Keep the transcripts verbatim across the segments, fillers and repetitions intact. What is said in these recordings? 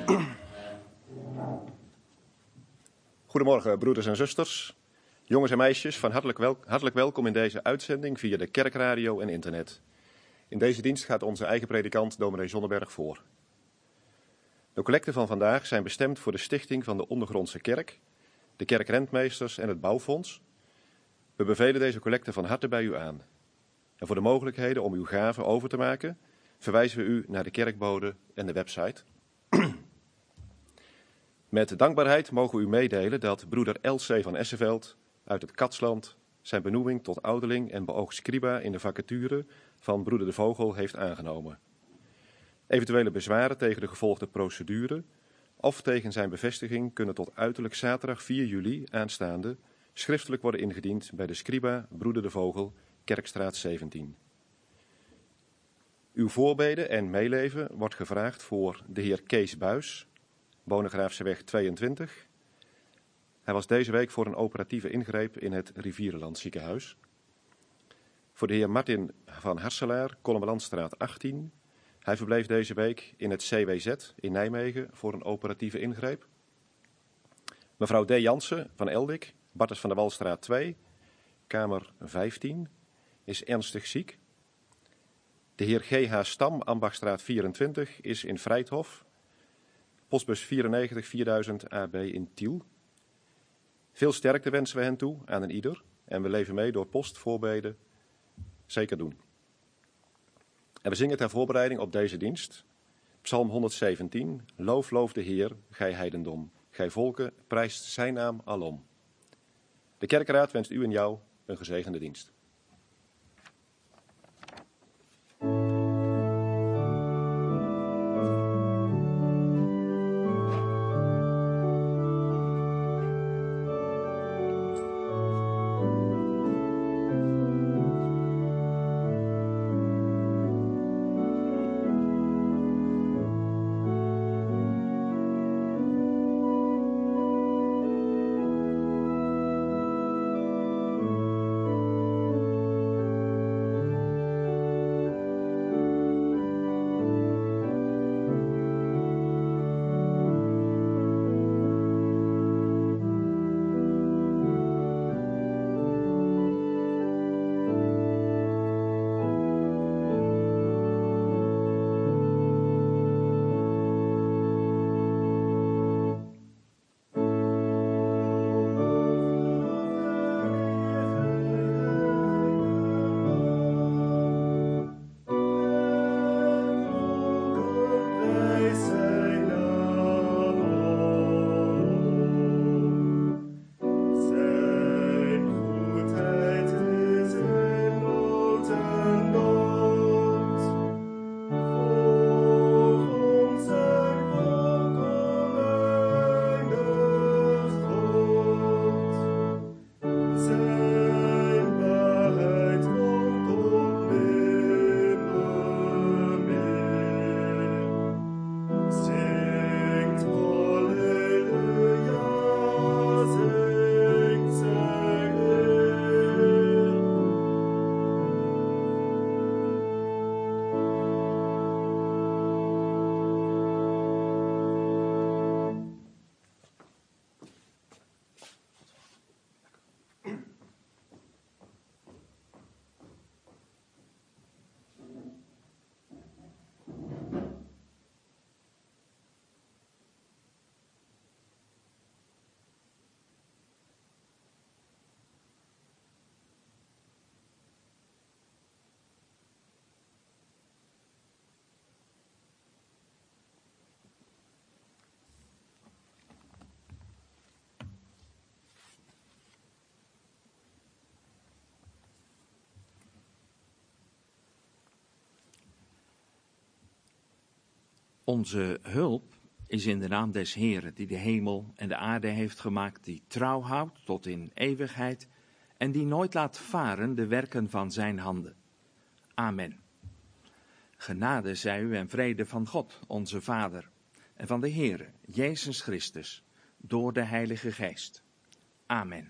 Goedemorgen, broeders en zusters, jongens en meisjes, van hartelijk, wel, hartelijk welkom in deze uitzending via de kerkradio en internet. In deze dienst gaat onze eigen predikant dominee Zonneberg voor. De collecten van vandaag zijn bestemd voor de stichting van de Ondergrondse Kerk, de kerkrentmeesters en het bouwfonds. We bevelen deze collecten van harte bij u aan. En voor de mogelijkheden om uw gaven over te maken, verwijzen we u naar de kerkbode en de website. Met dankbaarheid mogen we u meedelen dat broeder L C van Esseveld uit het Katsland zijn benoeming tot ouderling en beoogd scriba in de vacature van broeder De Vogel heeft aangenomen. Eventuele bezwaren tegen de gevolgde procedure of tegen zijn bevestiging kunnen tot uiterlijk zaterdag vier juli aanstaande schriftelijk worden ingediend bij de scriba broeder De Vogel, Kerkstraat zeventien. Uw voorbeden en meeleven wordt gevraagd voor de heer Kees Buis, Bonegraafseweg tweeëntwintig. Hij was deze week voor een operatieve ingreep in het Rivierenland ziekenhuis. Voor de heer Martin van Harselaar, Kolmelandstraat achttien. Hij verbleef deze week in het C W Z in Nijmegen voor een operatieve ingreep. Mevrouw D. Jansen van Eldik, Bartels van der Walstraat twee, kamer vijftien, is ernstig ziek. De heer G H Stam, Ambachtstraat vierentwintig, is in Vrijthof. Postbus vierennegentig vierduizend A B in Tiel. Veel sterkte wensen we hen toe aan een ieder en we leven mee door postvoorbeden. Zeker doen. En we zingen ter voorbereiding op deze dienst Psalm honderdzeventien. Loof, loof de Heer, gij heidendom. Gij volken, prijst zijn naam alom. De kerkraad wenst u en jou een gezegende dienst. Onze hulp is in de naam des Heeren, die de hemel en de aarde heeft gemaakt, die trouw houdt tot in eeuwigheid en die nooit laat varen de werken van zijn handen. Amen. Genade zij u en vrede van God, onze Vader, en van de Heere, Jezus Christus, door de Heilige Geest. Amen.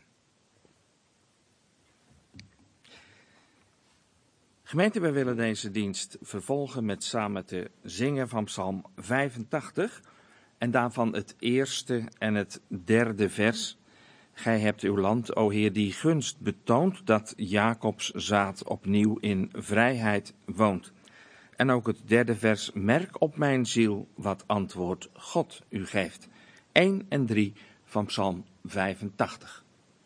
Gemeente, wij willen deze dienst vervolgen met samen te zingen van Psalm vijfentachtig. En daarvan het eerste en het derde vers. Gij hebt uw land, o Heer, die gunst betoond dat Jacobs zaad opnieuw in vrijheid woont. En ook het derde vers, merk op mijn ziel wat antwoord God u geeft. één en drie van Psalm vijfentachtig.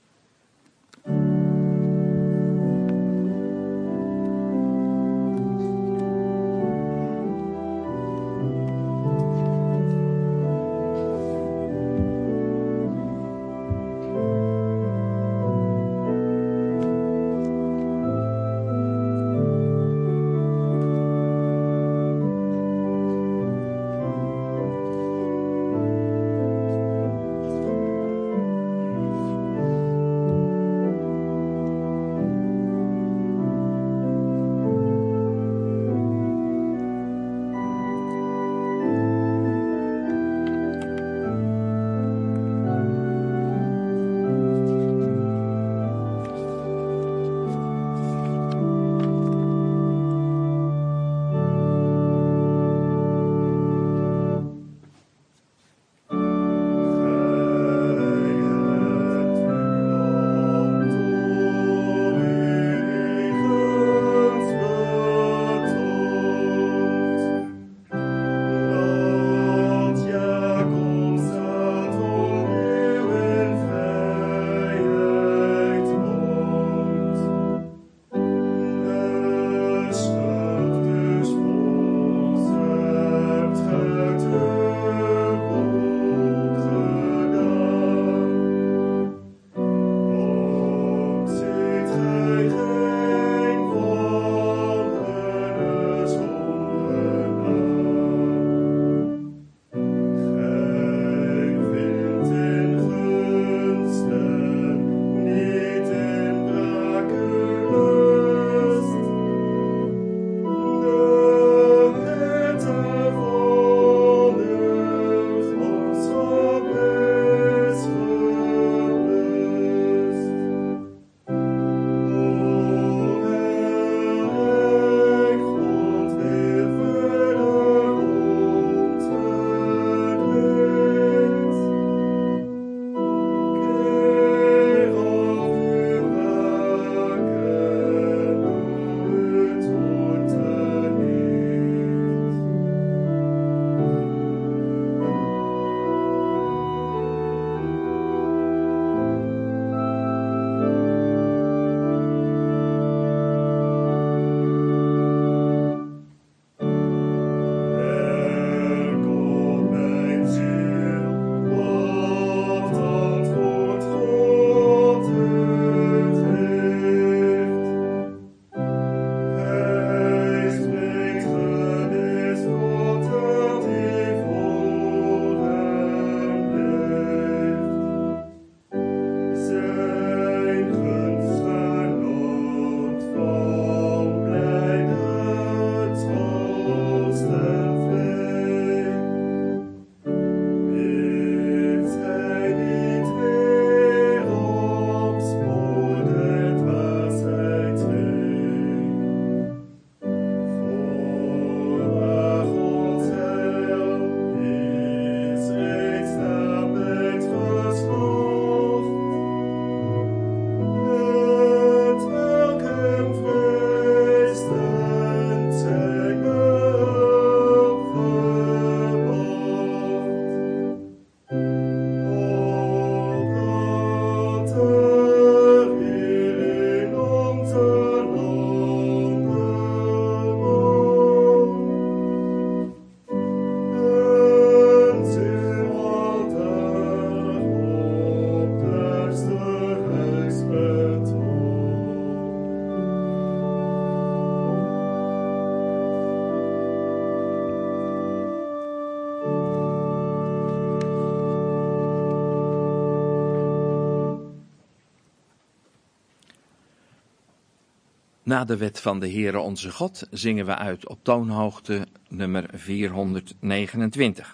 Na de wet van de Heere onze God zingen we uit op toonhoogte nummer vierhonderdnegenentwintig.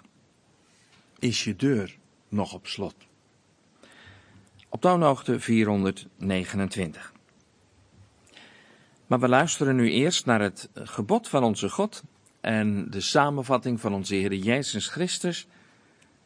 Is je deur nog op slot? Op toonhoogte vierhonderdnegenentwintig. Maar we luisteren nu eerst naar het gebod van onze God en de samenvatting van onze Heer Jezus Christus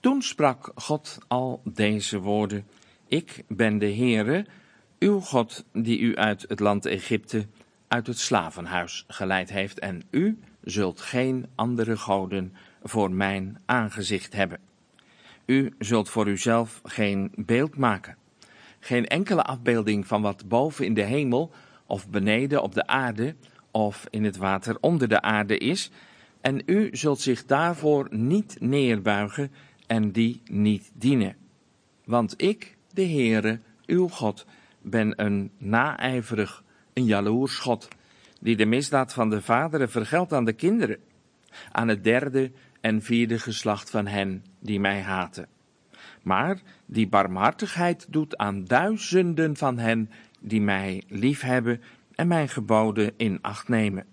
Toen sprak God al deze woorden: Ik ben de Heere, uw God, die u uit het land Egypte, uit het slavenhuis geleid heeft, en u zult geen andere goden voor mijn aangezicht hebben. U zult voor uzelf geen beeld maken, geen enkele afbeelding van wat boven in de hemel of beneden op de aarde of in het water onder de aarde is, en u zult zich daarvoor niet neerbuigen en die niet dienen. Want ik, de Heere, uw God, ben een naijverig, een jaloers God, die de misdaad van de vaderen vergeldt aan de kinderen, aan het derde en vierde geslacht van hen die mij haten. Maar die barmhartigheid doet aan duizenden van hen die mij liefhebben en mijn geboden in acht nemen.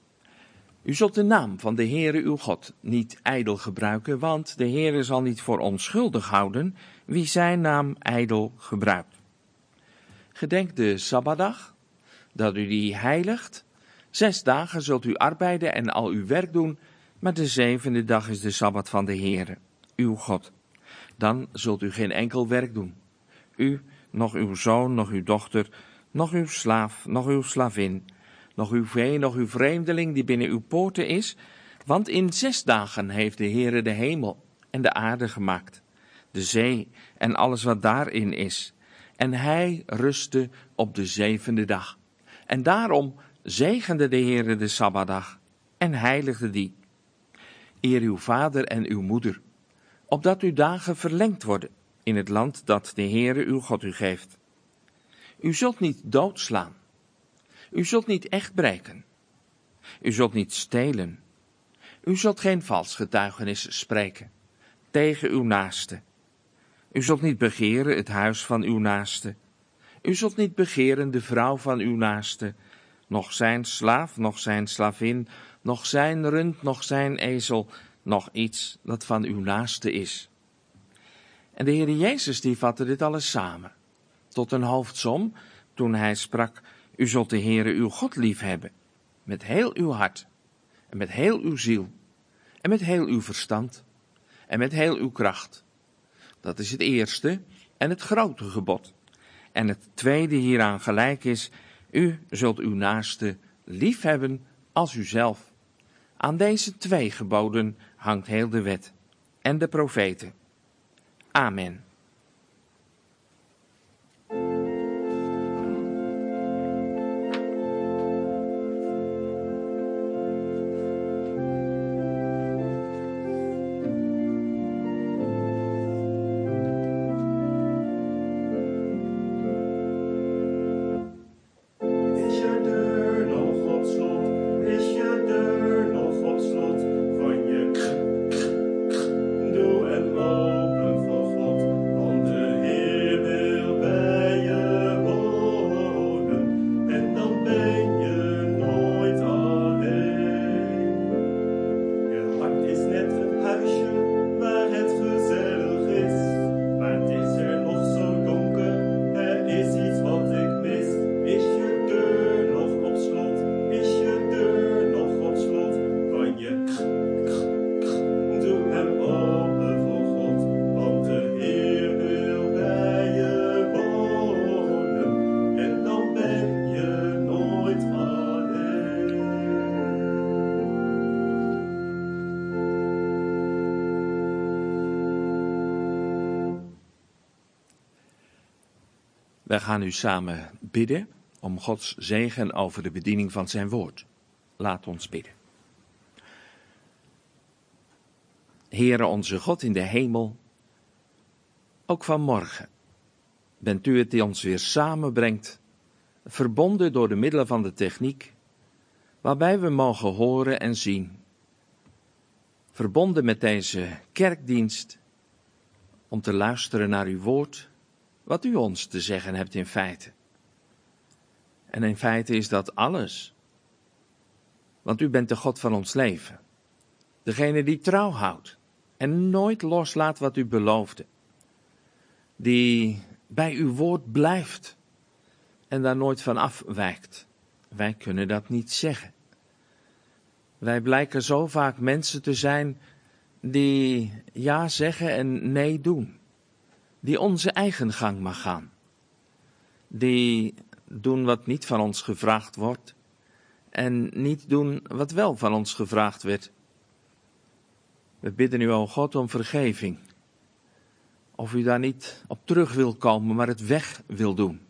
U zult de naam van de Heere uw God niet ijdel gebruiken, want de Heere zal niet voor onschuldig houden wie zijn naam ijdel gebruikt. Gedenk de Sabbatdag, dat u die heiligt. Zes dagen zult u arbeiden en al uw werk doen, maar de zevende dag is de Sabbat van de Heere, uw God. Dan zult u geen enkel werk doen. U, nog uw zoon, nog uw dochter, nog uw slaaf, nog uw slavin, nog uw vee, nog uw vreemdeling die binnen uw poorten is, want in zes dagen heeft de Heere de hemel en de aarde gemaakt, de zee en alles wat daarin is. En hij rustte op de zevende dag. En daarom zegende de Heere de Sabbatdag en heiligde die. Eer uw vader en uw moeder, opdat uw dagen verlengd worden in het land dat de Heere uw God u geeft. U zult niet doodslaan. U zult niet echt breken. U zult niet stelen. U zult geen vals getuigenis spreken tegen uw naaste. U zult niet begeren het huis van uw naaste. U zult niet begeren de vrouw van uw naaste, noch zijn slaaf, noch zijn slavin, noch zijn rund, noch zijn ezel, nog iets dat van uw naaste is. En de Heer Jezus die vatte dit alles samen, tot een hoofdsom, toen hij sprak: U zult de Heere uw God lief hebben, met heel uw hart, en met heel uw ziel, en met heel uw verstand, en met heel uw kracht. Dat is het eerste en het grote gebod. En het tweede hieraan gelijk is: U zult uw naaste lief hebben als uzelf. Aan deze twee geboden hangt heel de wet en de profeten. Amen. Wij gaan nu samen bidden om Gods zegen over de bediening van zijn woord. Laat ons bidden. Heere onze God in de hemel, ook vanmorgen bent u het die ons weer samenbrengt, verbonden door de middelen van de techniek, waarbij we mogen horen en zien. Verbonden met deze kerkdienst, om te luisteren naar uw woord, wat u ons te zeggen hebt in feite. En in feite is dat alles. Want u bent de God van ons leven. Degene die trouw houdt en nooit loslaat wat u beloofde. Die bij uw woord blijft en daar nooit van afwijkt. Wij kunnen dat niet zeggen. Wij blijken zo vaak mensen te zijn die ja zeggen en nee doen. Die onze eigen gang mag gaan. Die doen wat niet van ons gevraagd wordt en niet doen wat wel van ons gevraagd werd. We bidden u, o God, om vergeving. Of u daar niet op terug wil komen, maar het weg wil doen.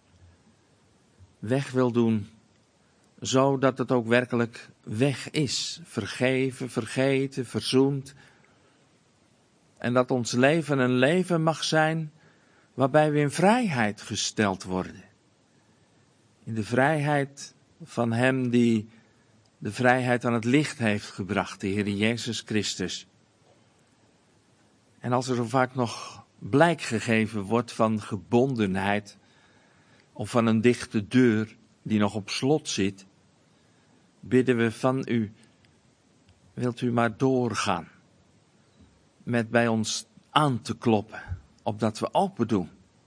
Weg wil doen, zodat het ook werkelijk weg is. Vergeven, vergeten, verzoend. En dat ons leven een leven mag zijn waarbij we in vrijheid gesteld worden. In de vrijheid van Hem die de vrijheid aan het licht heeft gebracht, de Heer Jezus Christus. En als er zo vaak nog blijk gegeven wordt van gebondenheid, of van een dichte deur die nog op slot zit, bidden we van u, wilt u maar doorgaan, met bij ons aan te kloppen, opdat we open doen.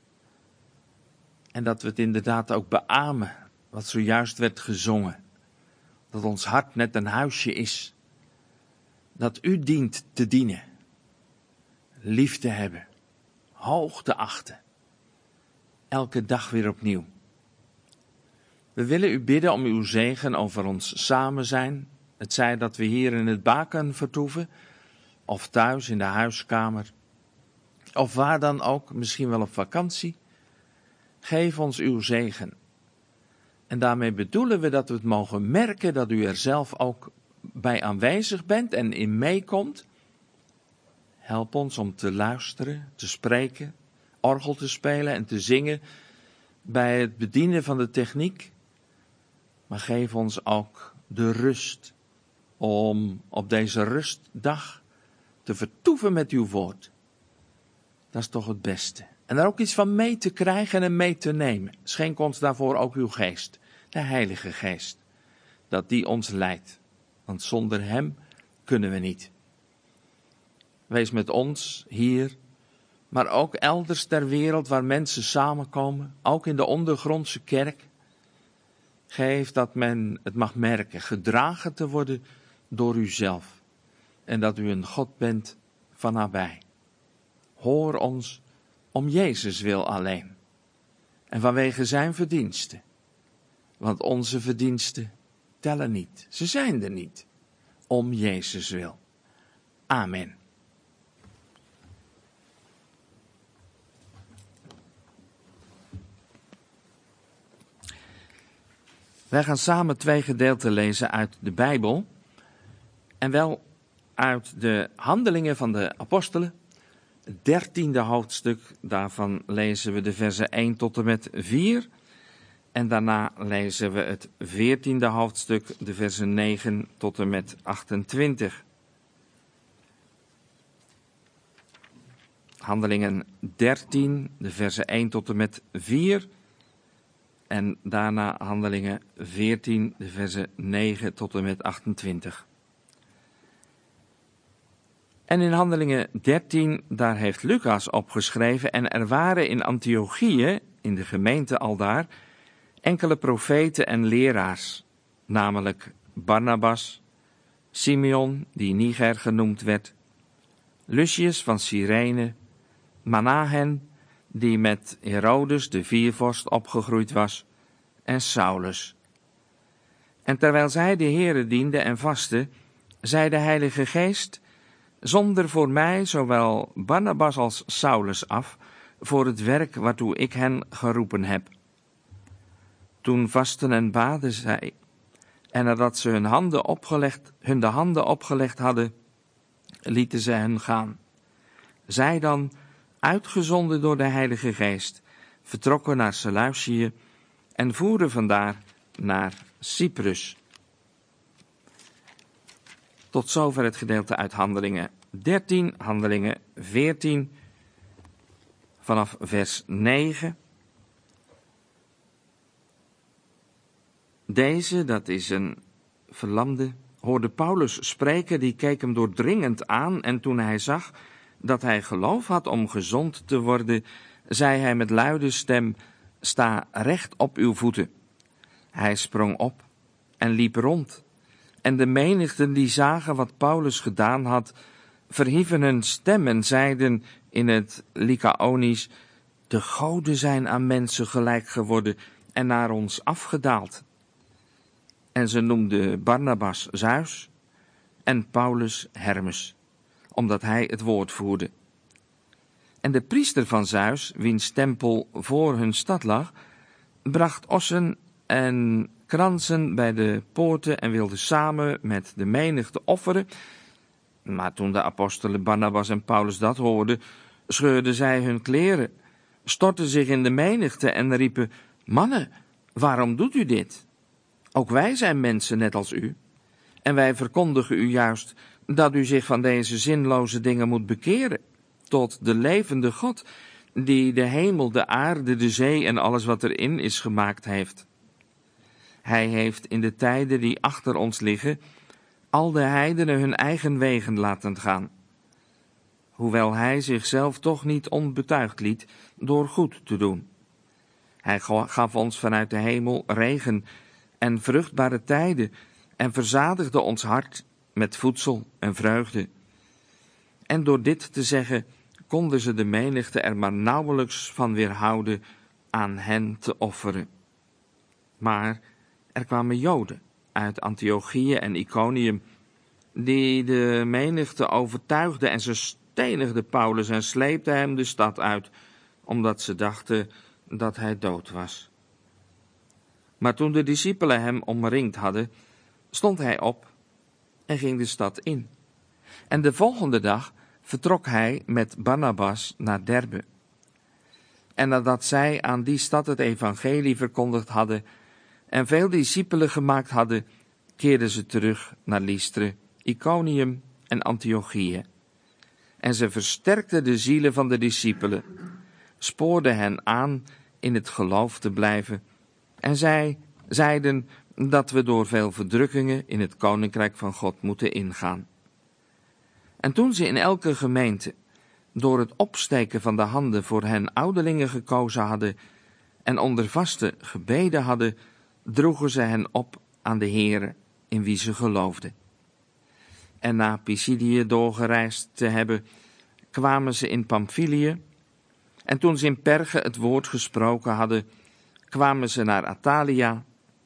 En dat we het inderdaad ook beamen, wat zojuist werd gezongen. Dat ons hart net een huisje is, dat u dient te dienen, lief te hebben, hoog te achten, elke dag weer opnieuw. We willen u bidden om uw zegen over ons samen zijn, het zij dat we hier in het baken vertoeven, of thuis in de huiskamer, of waar dan ook, misschien wel op vakantie. Geef ons uw zegen. En daarmee bedoelen we dat we het mogen merken dat u er zelf ook bij aanwezig bent en in meekomt. Help ons om te luisteren, te spreken, orgel te spelen en te zingen bij het bedienen van de techniek. Maar geef ons ook de rust om op deze rustdag te vertoeven met uw woord. Dat is toch het beste. En daar ook iets van mee te krijgen en mee te nemen. Schenk ons daarvoor ook uw geest, de Heilige Geest. Dat die ons leidt. Want zonder hem kunnen we niet. Wees met ons hier, maar ook elders ter wereld waar mensen samenkomen. Ook in de ondergrondse kerk. Geef dat men het mag merken, gedragen te worden door uzelf. En dat u een God bent van nabij. Hoor ons om Jezus wil alleen. En vanwege zijn verdiensten. Want onze verdiensten tellen niet. Ze zijn er niet. Om Jezus wil. Amen. Wij gaan samen twee gedeelten lezen uit de Bijbel. En wel uit de Handelingen van de Apostelen. Het dertiende hoofdstuk, daarvan lezen we de versen één tot en met vier. En daarna lezen we het veertiende hoofdstuk, de versen negen tot en met achtentwintig. Handelingen dertien, de versen één tot en met vier. En daarna Handelingen veertien, de versen negen tot en met achtentwintig. En in Handelingen dertien, daar heeft Lucas opgeschreven, en er waren in Antiochië, in de gemeente aldaar, enkele profeten en leraars, namelijk Barnabas, Simeon, die Niger genoemd werd, Lucius van Cyrene, Manahen, die met Herodes de viervorst opgegroeid was, en Saulus. En terwijl zij de Heere dienden en vasten, zei de Heilige Geest: zonder voor mij zowel Barnabas als Saulus af, voor het werk waartoe ik hen geroepen heb. Toen vasten en baden zij, en nadat ze hun, handen opgelegd, hun de handen opgelegd hadden, lieten ze hen gaan. Zij dan, uitgezonden door de Heilige Geest, vertrokken naar Seleucië en voeren vandaar naar Cyprus. Tot zover het gedeelte uit Handelingen dertien, Handelingen veertien, vanaf vers negen. Deze, dat is een verlamde, hoorde Paulus spreken, die keek hem doordringend aan, en toen hij zag dat hij geloof had om gezond te worden, zei hij met luide stem: sta recht op uw voeten. Hij sprong op en liep rond. En de menigten die zagen wat Paulus gedaan had, verhieven hun stem en zeiden in het Lycaonisch: de goden zijn aan mensen gelijk geworden en naar ons afgedaald. En ze noemden Barnabas Zeus en Paulus Hermes, omdat hij het woord voerde. En de priester van Zeus, wiens tempel voor hun stad lag, bracht ossen en kransen bij de poorten en wilde samen met de menigte offeren. Maar toen de apostelen Barnabas en Paulus dat hoorden, scheurden zij hun kleren, stortten zich in de menigte en riepen: mannen, waarom doet u dit? Ook wij zijn mensen net als u. En wij verkondigen u juist dat u zich van deze zinloze dingen moet bekeren tot de levende God, die de hemel, de aarde, de zee en alles wat erin is gemaakt heeft. Hij heeft in de tijden die achter ons liggen al de heidenen hun eigen wegen laten gaan, hoewel hij zichzelf toch niet onbetuigd liet door goed te doen. Hij gaf ons vanuit de hemel regen en vruchtbare tijden en verzadigde ons hart met voedsel en vreugde. En door dit te zeggen konden ze de menigte er maar nauwelijks van weerhouden aan hen te offeren. Maar er kwamen Joden uit Antiochië en Iconium, die de menigte overtuigden en ze stenigden Paulus en sleepten hem de stad uit, omdat ze dachten dat hij dood was. Maar toen de discipelen hem omringd hadden, stond hij op en ging de stad in. En de volgende dag vertrok hij met Barnabas naar Derbe. En nadat zij aan die stad het evangelie verkondigd hadden en veel discipelen gemaakt hadden, keerden ze terug naar Lystre, Iconium en Antiochië. En ze versterkten de zielen van de discipelen, spoorden hen aan in het geloof te blijven, en zij zeiden dat we door veel verdrukkingen in het koninkrijk van God moeten ingaan. En toen ze in elke gemeente door het opsteken van de handen voor hen ouderlingen gekozen hadden en onder vaste gebeden hadden, droegen ze hen op aan de Heere in wie ze geloofden. En na Pisidië doorgereisd te hebben, kwamen ze in Pamphylië, en toen ze in Perge het woord gesproken hadden, kwamen ze naar Attalia,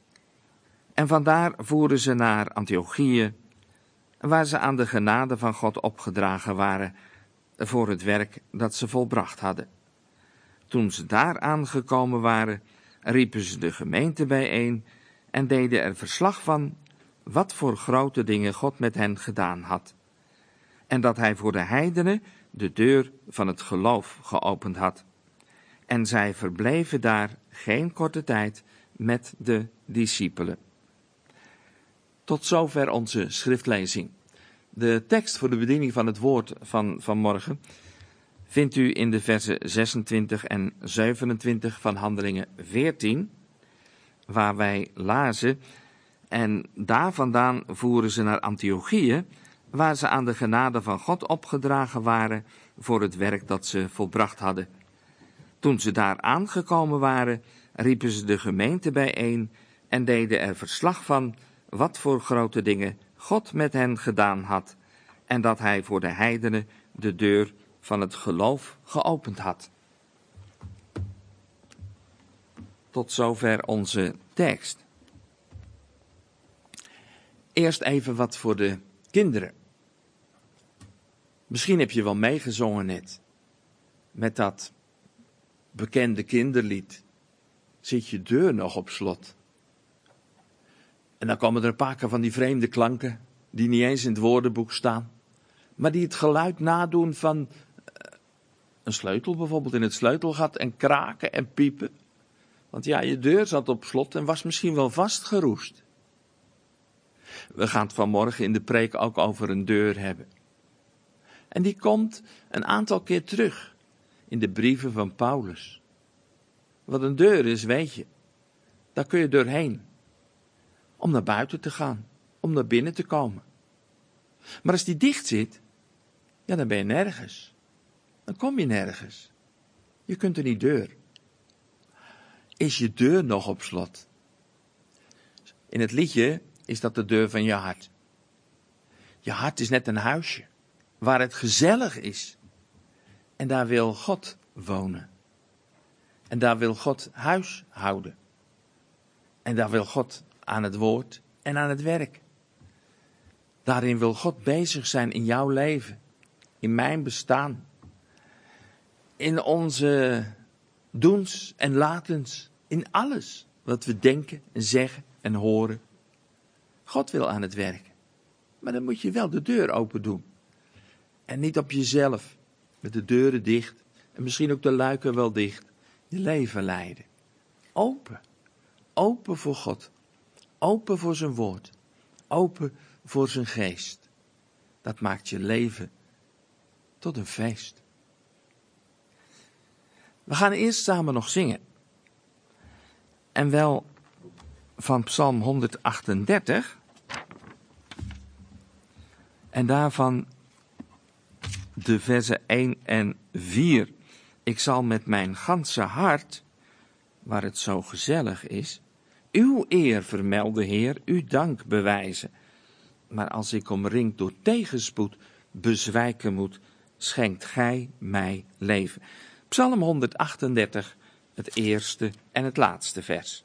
en vandaar voeren ze naar Antiochië, waar ze aan de genade van God opgedragen waren voor het werk dat ze volbracht hadden. Toen ze daar aangekomen waren, riepen ze de gemeente bijeen en deden er verslag van wat voor grote dingen God met hen gedaan had, en dat hij voor de heidenen de deur van het geloof geopend had. En zij verbleven daar geen korte tijd met de discipelen. Tot zover onze schriftlezing. De tekst voor de bediening van het woord van vanmorgen vindt u in de versen zesentwintig en zevenentwintig van Handelingen veertien, waar wij lazen: en daar vandaan voeren ze naar Antiochië, waar ze aan de genade van God opgedragen waren voor het werk dat ze volbracht hadden. Toen ze daar aangekomen waren, riepen ze de gemeente bijeen en deden er verslag van wat voor grote dingen God met hen gedaan had, en dat hij voor de heidenen de deur van het geloof geopend had. Tot zover onze tekst. Eerst even wat voor de kinderen. Misschien heb je wel meegezongen net, met dat bekende kinderlied: zit je deur nog op slot? En dan komen er een paar keer van die vreemde klanken, die niet eens in het woordenboek staan, maar die het geluid nadoen van een sleutel bijvoorbeeld in het sleutelgat, en kraken en piepen. Want ja, je deur zat op slot en was misschien wel vastgeroest. We gaan het vanmorgen in de preek ook over een deur hebben. En die komt een aantal keer terug in de brieven van Paulus. Wat een deur is, weet je. Daar kun je doorheen. Om naar buiten te gaan. Om naar binnen te komen. Maar als die dicht zit, ja, dan ben je nergens. Dan kom je nergens. Je kunt er niet deur. Is je deur nog op slot? In het liedje is dat de deur van je hart. Je hart is net een huisje. waar het gezellig is. En daar wil God wonen. En daar wil God huis houden. En daar wil God aan het woord en aan het werk. Daarin wil God bezig zijn in jouw leven, in mijn bestaan, in onze doens en latens, in alles wat we denken en zeggen en horen. God wil aan het werken, maar dan moet je wel de deur open doen. En niet op jezelf, met de deuren dicht en misschien ook de luiken wel dicht, je leven leiden. Open, open voor God, open voor zijn woord, open voor zijn geest. Dat maakt je leven tot een feest. We gaan eerst samen nog zingen. En wel van Psalm honderdachtendertig. En daarvan de versen één en vier. Ik zal met mijn ganse hart, waar het zo gezellig is, uw eer vermelden, Heer, uw dank bewijzen. Maar als ik omringd door tegenspoed bezwijken moet, schenkt gij mij leven. Psalm honderdachtendertig, het eerste en het laatste vers.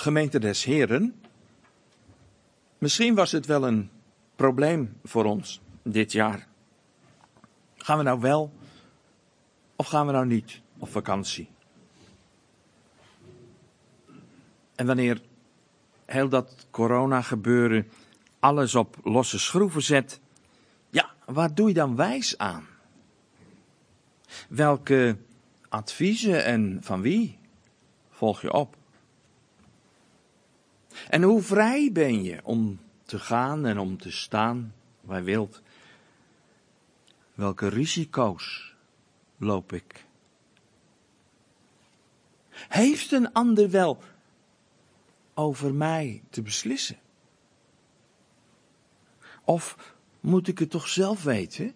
gemeente des Heren, misschien was het wel een probleem voor ons dit jaar. Gaan we nou wel of gaan we nou niet op vakantie? En wanneer heel dat corona gebeuren alles op losse schroeven zet, ja, waar doe je dan wijs aan? Welke adviezen en van wie volg je op? En hoe vrij ben je om te gaan en om te staan waar je wilt? Welke risico's loop ik? Heeft een ander wel over mij te beslissen? Of moet ik het toch zelf weten?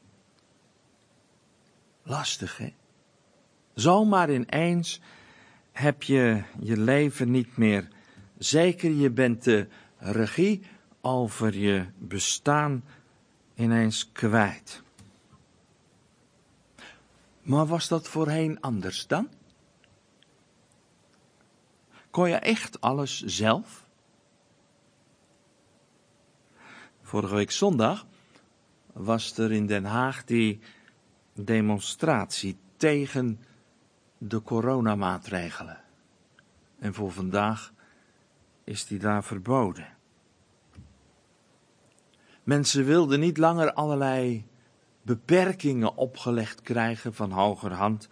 Lastig, hè? Zomaar ineens heb je je leven niet meer zeker. Je bent de regie over je bestaan ineens kwijt. Maar was dat voorheen anders dan? Kon je echt alles zelf? Vorige week zondag was er in Den Haag die demonstratie tegen de coronamaatregelen. En voor vandaag is die daar verboden. Mensen wilden niet langer allerlei beperkingen opgelegd krijgen van hogerhand.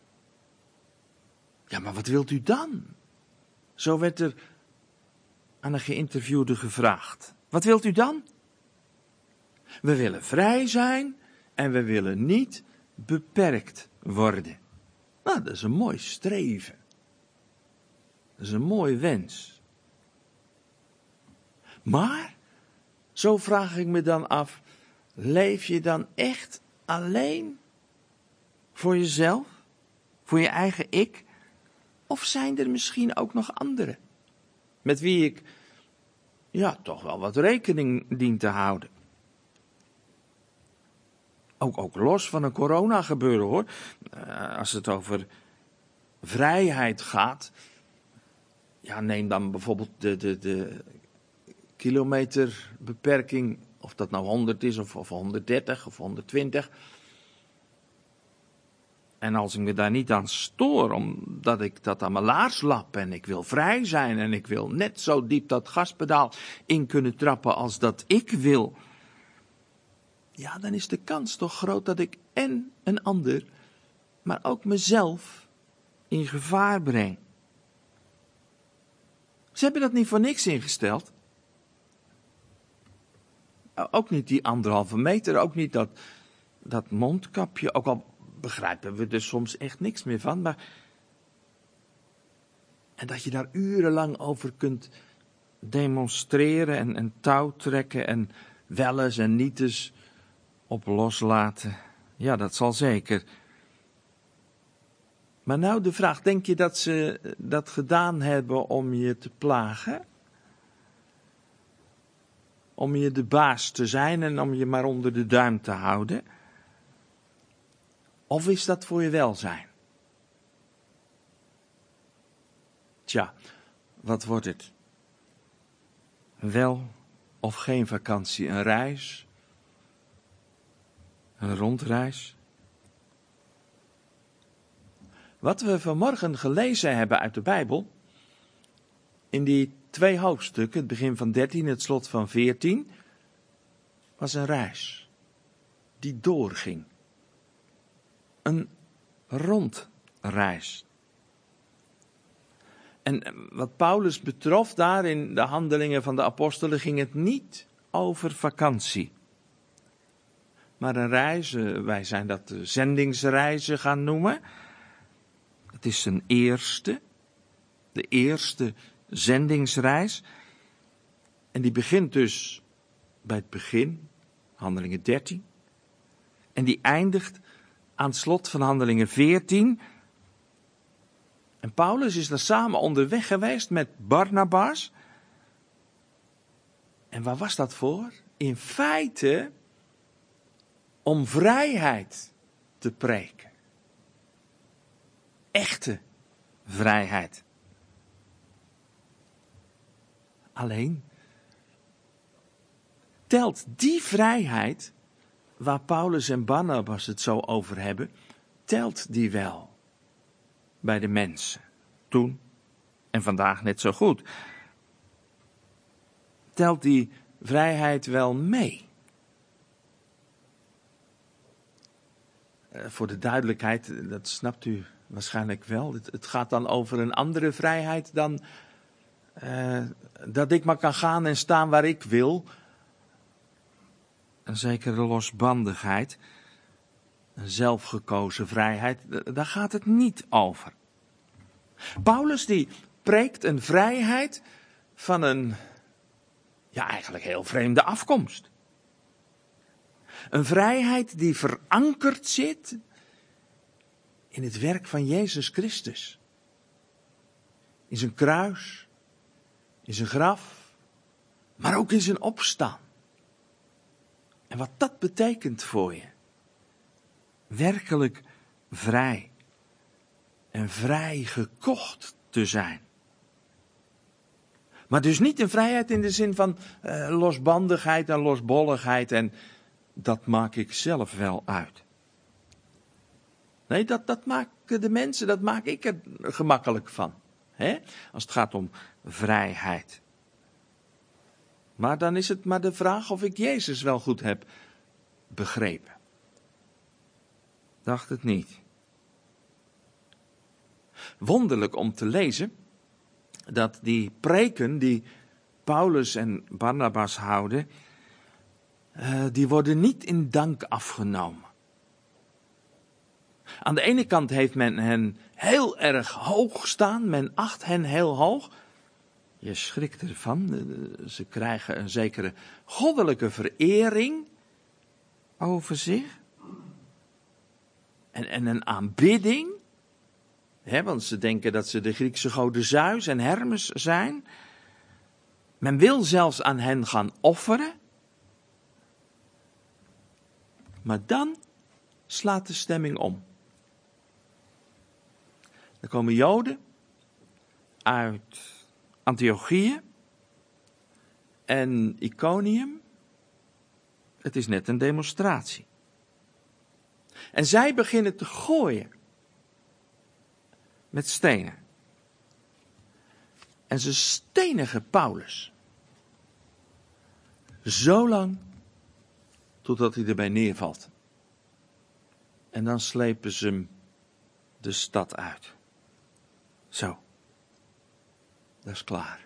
Ja, maar wat wilt u dan? Zo werd er aan een geïnterviewde gevraagd. Wat wilt u dan? We willen vrij zijn en we willen niet beperkt worden. Nou, dat is een mooi streven. Dat is een mooie wens. Maar, zo vraag ik me dan af, leef je dan echt alleen voor jezelf? Voor je eigen ik? Of zijn er misschien ook nog anderen? Met wie ik, ja, toch wel wat rekening dien te houden. Ook, ook los van een corona gebeuren, hoor. Uh, als het over vrijheid gaat. Ja, neem dan bijvoorbeeld de, de, de kilometerbeperking. Of dat nou honderd is of, of honderddertig of honderdtwintig. En als ik me daar niet aan stoor, omdat ik dat aan mijn laars lap en ik wil vrij zijn en ik wil net zo diep dat gaspedaal in kunnen trappen als dat ik wil. Ja, dan is de kans toch groot dat ik en een ander, maar ook mezelf in gevaar breng. Ze hebben dat niet voor niks ingesteld. Ook niet die anderhalve meter, ook niet dat, dat mondkapje, ook al begrijpen we er soms echt niks meer van. Maar en dat je daar urenlang over kunt demonstreren en, en touwtrekken en wel eens en niet eens op loslaten. Ja, dat zal zeker. Maar nou de vraag, denk je dat ze dat gedaan hebben om je te plagen? Om je de baas te zijn en om je maar onder de duim te houden? Of is dat voor je welzijn? Tja, wat wordt het? Wel of geen vakantie, een reis? Een rondreis? Wat we vanmorgen gelezen hebben uit de Bijbel, in die twee hoofdstukken, het begin van dertien, het slot van veertien, was een reis die doorging. Een rondreis. En wat Paulus betrof daar in de handelingen van de apostelen ging het niet over vakantie. Maar een reis, wij zijn dat zendingsreizen gaan noemen. Het is zijn eerste, de eerste zendingsreis. En die begint dus bij het begin, handelingen dertien. En die eindigt aan het slot van handelingen veertien. En Paulus is daar samen onderweg geweest met Barnabas. En waar was dat voor? In feite om vrijheid te preken. Echte vrijheid. Alleen, telt die vrijheid, waar Paulus en Barnabas het zo over hebben, telt die wel bij de mensen? Toen en vandaag net zo goed. Telt die vrijheid wel mee? Uh, voor de duidelijkheid, dat snapt u waarschijnlijk wel. Het, het gaat dan over een andere vrijheid dan uh, dat ik maar kan gaan en staan waar ik wil. Een zekere losbandigheid, een zelfgekozen vrijheid, daar gaat het niet over. Paulus die preekt een vrijheid van een, ja eigenlijk heel vreemde afkomst. Een vrijheid die verankerd zit in het werk van Jezus Christus. In zijn kruis, in zijn graf, maar ook in zijn opstaan. En wat dat betekent voor je. Werkelijk vrij. En vrij gekocht te zijn. Maar dus niet een vrijheid in de zin van uh, losbandigheid en losbolligheid en dat maak ik zelf wel uit. Nee, dat, dat maken de mensen, dat maak ik er gemakkelijk van. Hè? Als het gaat om vrijheid. Maar dan is het maar de vraag of ik Jezus wel goed heb begrepen. Dacht het niet. Wonderlijk om te lezen dat die preken die Paulus en Barnabas houden, uh, die worden niet in dank afgenomen. Aan de ene kant heeft men hen heel erg hoog staan, men acht hen heel hoog. Je schrikt ervan, ze krijgen een zekere goddelijke verering over zich. En, en een aanbidding. Hè, want ze denken dat ze de Griekse goden Zeus en Hermes zijn. Men wil zelfs aan hen gaan offeren. Maar dan slaat de stemming om. Er komen Joden uit Antiochië en Iconium. Het is net een demonstratie. En zij beginnen te gooien met stenen. En ze stenigen Paulus. Zolang totdat hij erbij neervalt. En dan slepen ze hem de stad uit. Zo. Dat is klaar.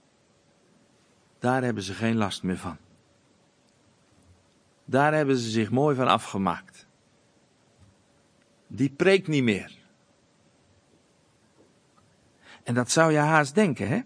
Daar hebben ze geen last meer van. Daar hebben ze zich mooi van afgemaakt. Die preekt niet meer. En dat zou je haast denken, hè?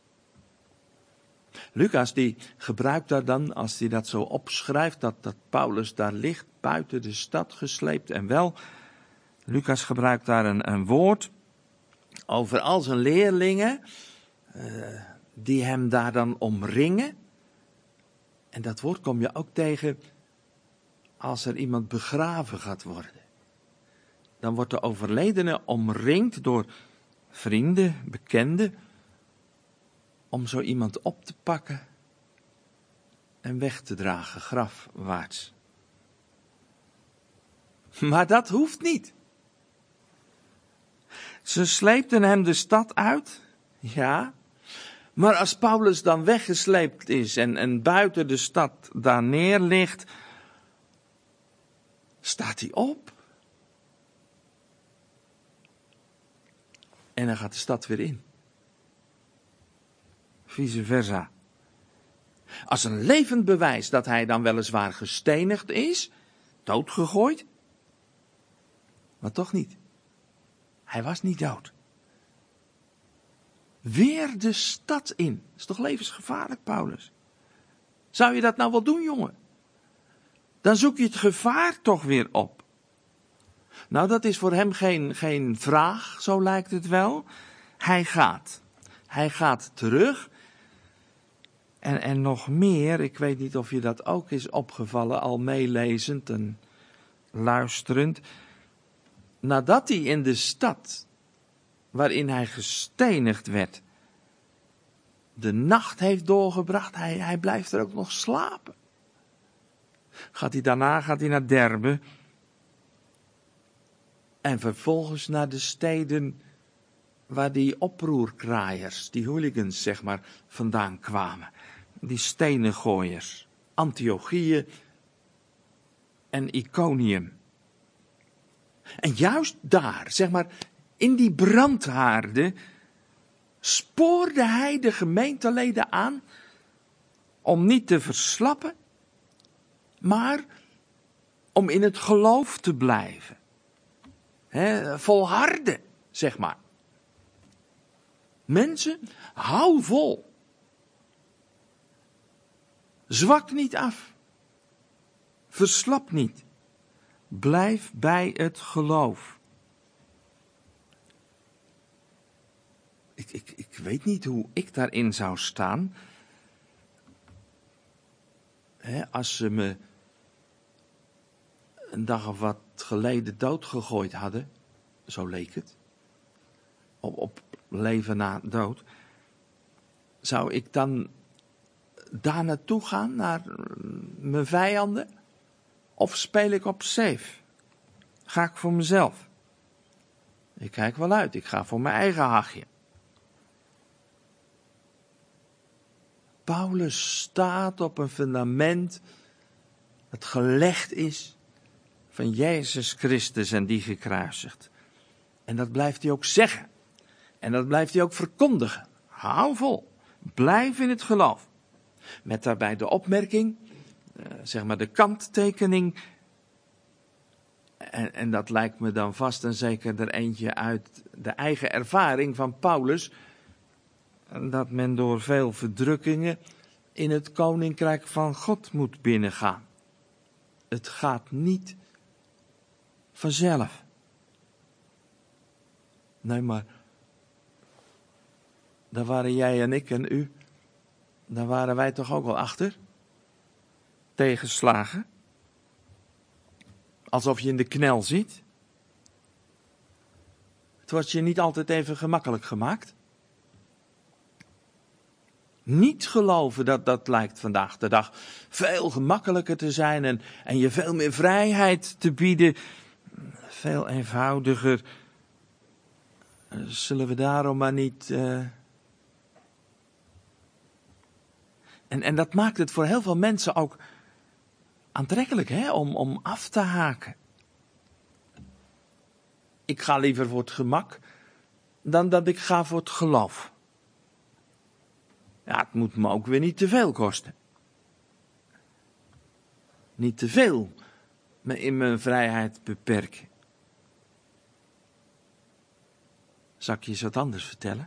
Lucas die gebruikt daar dan, als hij dat zo opschrijft, dat, dat Paulus daar ligt, buiten de stad gesleept. En wel, Lucas gebruikt daar een, een woord over al zijn leerlingen, uh, die hem daar dan omringen. En dat woord kom je ook tegen als er iemand begraven gaat worden. Dan wordt de overledene omringd door vrienden, bekenden, om zo iemand op te pakken en weg te dragen, grafwaarts. Maar dat hoeft niet. Ze sleepten hem de stad uit, ja. Maar als Paulus dan weggesleept is en, en buiten de stad daar neer ligt, staat hij op. En dan gaat de stad weer in. Vice versa. Als een levend bewijs dat hij dan weliswaar gestenigd is, doodgegooid, maar toch niet. Hij was niet dood. Weer de stad in. Dat is toch levensgevaarlijk, Paulus? Zou je dat nou wel doen, jongen? Dan zoek je het gevaar toch weer op. Nou, dat is voor hem geen, geen vraag, zo lijkt het wel. Hij gaat. Hij gaat terug. En, en nog meer, ik weet niet of je dat ook is opgevallen, al meelezend en luisterend. Nadat hij in de stad, waarin hij gestenigd werd, de nacht heeft doorgebracht. Hij, hij blijft er ook nog slapen. Gaat hij daarna gaat hij naar Derbe. En vervolgens naar de steden waar die oproerkraaiers, die hooligans zeg maar, vandaan kwamen. Die stenengooiers. Antiochië en Iconium. En juist daar, zeg maar, in die brandhaarden, spoorde hij de gemeenteleden aan om niet te verslappen, maar om in het geloof te blijven. He, volharden, zeg maar. Mensen, hou vol. Zwak niet af. Verslap niet. Blijf bij het geloof. Ik, ik, ik weet niet hoe ik daarin zou staan. He, als ze me een dag of wat geleden doodgegooid hadden, zo leek het, op, op leven na dood, zou ik dan daar naartoe gaan, naar mijn vijanden? Of speel ik op safe? Ga ik voor mezelf? Ik kijk wel uit, ik ga voor mijn eigen hachje. Paulus staat op een fundament dat gelegd is van Jezus Christus en die gekruisigd. En dat blijft hij ook zeggen. En dat blijft hij ook verkondigen. Hou vol. Blijf in het geloof. Met daarbij de opmerking, zeg maar de kanttekening. En, en dat lijkt me dan vast en zeker er eentje uit de eigen ervaring van Paulus. Dat men door veel verdrukkingen in het koninkrijk van God moet binnengaan. Het gaat niet vanzelf. Nee, maar daar waren jij en ik en u, daar waren wij toch ook wel achter? Tegenslagen. Alsof je in de knel zit. Het wordt je niet altijd even gemakkelijk gemaakt. Niet geloven, dat, dat lijkt vandaag de dag veel gemakkelijker te zijn en, en je veel meer vrijheid te bieden. Veel eenvoudiger. Zullen we daarom maar niet... Uh... En, en dat maakt het voor heel veel mensen ook aantrekkelijk, hè, om, om af te haken. Ik ga liever voor het gemak dan dat ik ga voor het geloof. Ja, het moet me ook weer niet te veel kosten. Niet te veel me in mijn vrijheid beperken. Zal ik je eens wat anders vertellen?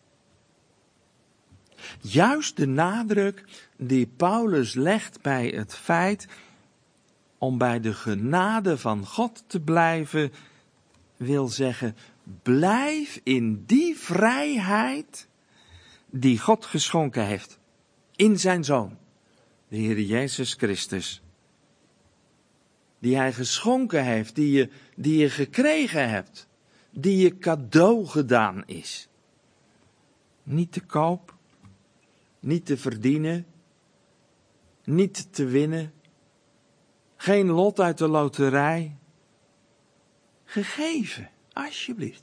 Juist de nadruk die Paulus legt bij het feit om bij de genade van God te blijven, wil zeggen, blijf in die vrijheid die God geschonken heeft in zijn Zoon, de Heer Jezus Christus. Die hij geschonken heeft, die je, die je gekregen hebt, die je cadeau gedaan is. Niet te koop, niet te verdienen, niet te winnen, geen lot uit de loterij. Gegeven, alsjeblieft.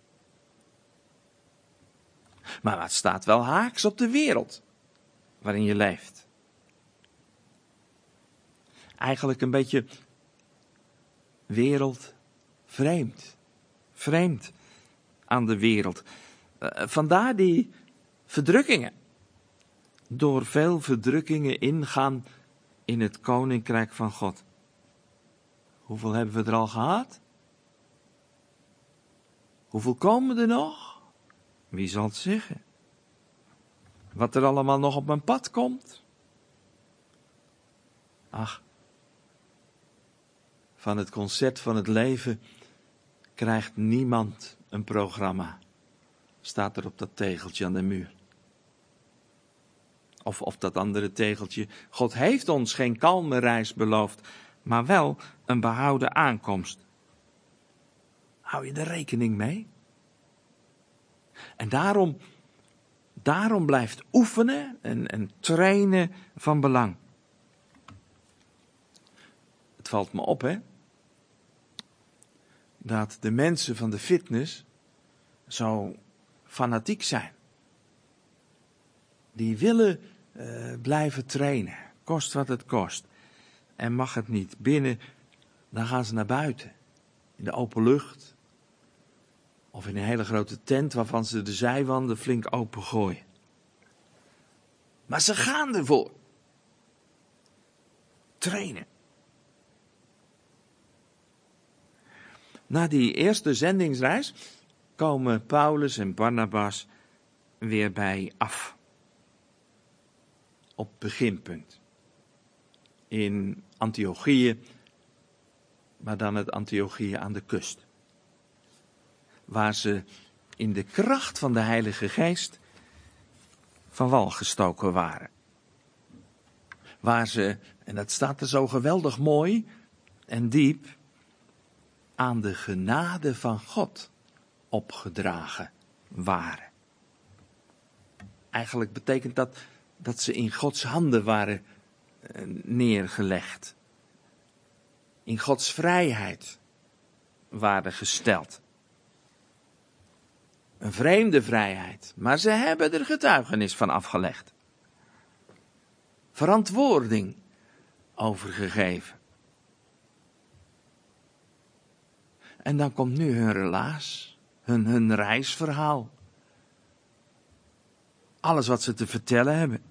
Maar het staat wel haaks op de wereld waarin je leeft. Eigenlijk een beetje wereldvreemd. Vreemd aan de wereld. Uh, vandaar die verdrukkingen. Door veel verdrukkingen ingaan in het koninkrijk van God. Hoeveel hebben we er al gehad? Hoeveel komen er nog? Wie zal het zeggen? Wat er allemaal nog op mijn pad komt? Ach, van het concert van het leven krijgt niemand een programma. Staat er op dat tegeltje aan de muur. Of op dat andere tegeltje. God heeft ons geen kalme reis beloofd, maar wel een behouden aankomst. Hou je er rekening mee? En daarom, Daarom blijft oefenen en, en trainen van belang. Het valt me op, hè, dat de mensen van de fitness zo fanatiek zijn. Die willen uh, blijven trainen, kost wat het kost. En mag het niet binnen, dan gaan ze naar buiten. In de open lucht. Of in een hele grote tent waarvan ze de zijwanden flink opengooien. Maar ze gaan ervoor. Trainen. Na die eerste zendingsreis komen Paulus en Barnabas weer bij af. Op beginpunt. In Antiochië, maar dan het Antiochië aan de kust. Waar ze in de kracht van de Heilige Geest van wal gestoken waren. Waar ze, en dat staat er zo geweldig mooi en diep, aan de genade van God opgedragen waren. Eigenlijk betekent dat dat ze in Gods handen waren neergelegd. In Gods vrijheid waren gesteld. Een vreemde vrijheid, maar ze hebben er getuigenis van afgelegd. Verantwoording overgegeven. En dan komt nu hun relaas, hun, hun reisverhaal. Alles wat ze te vertellen hebben.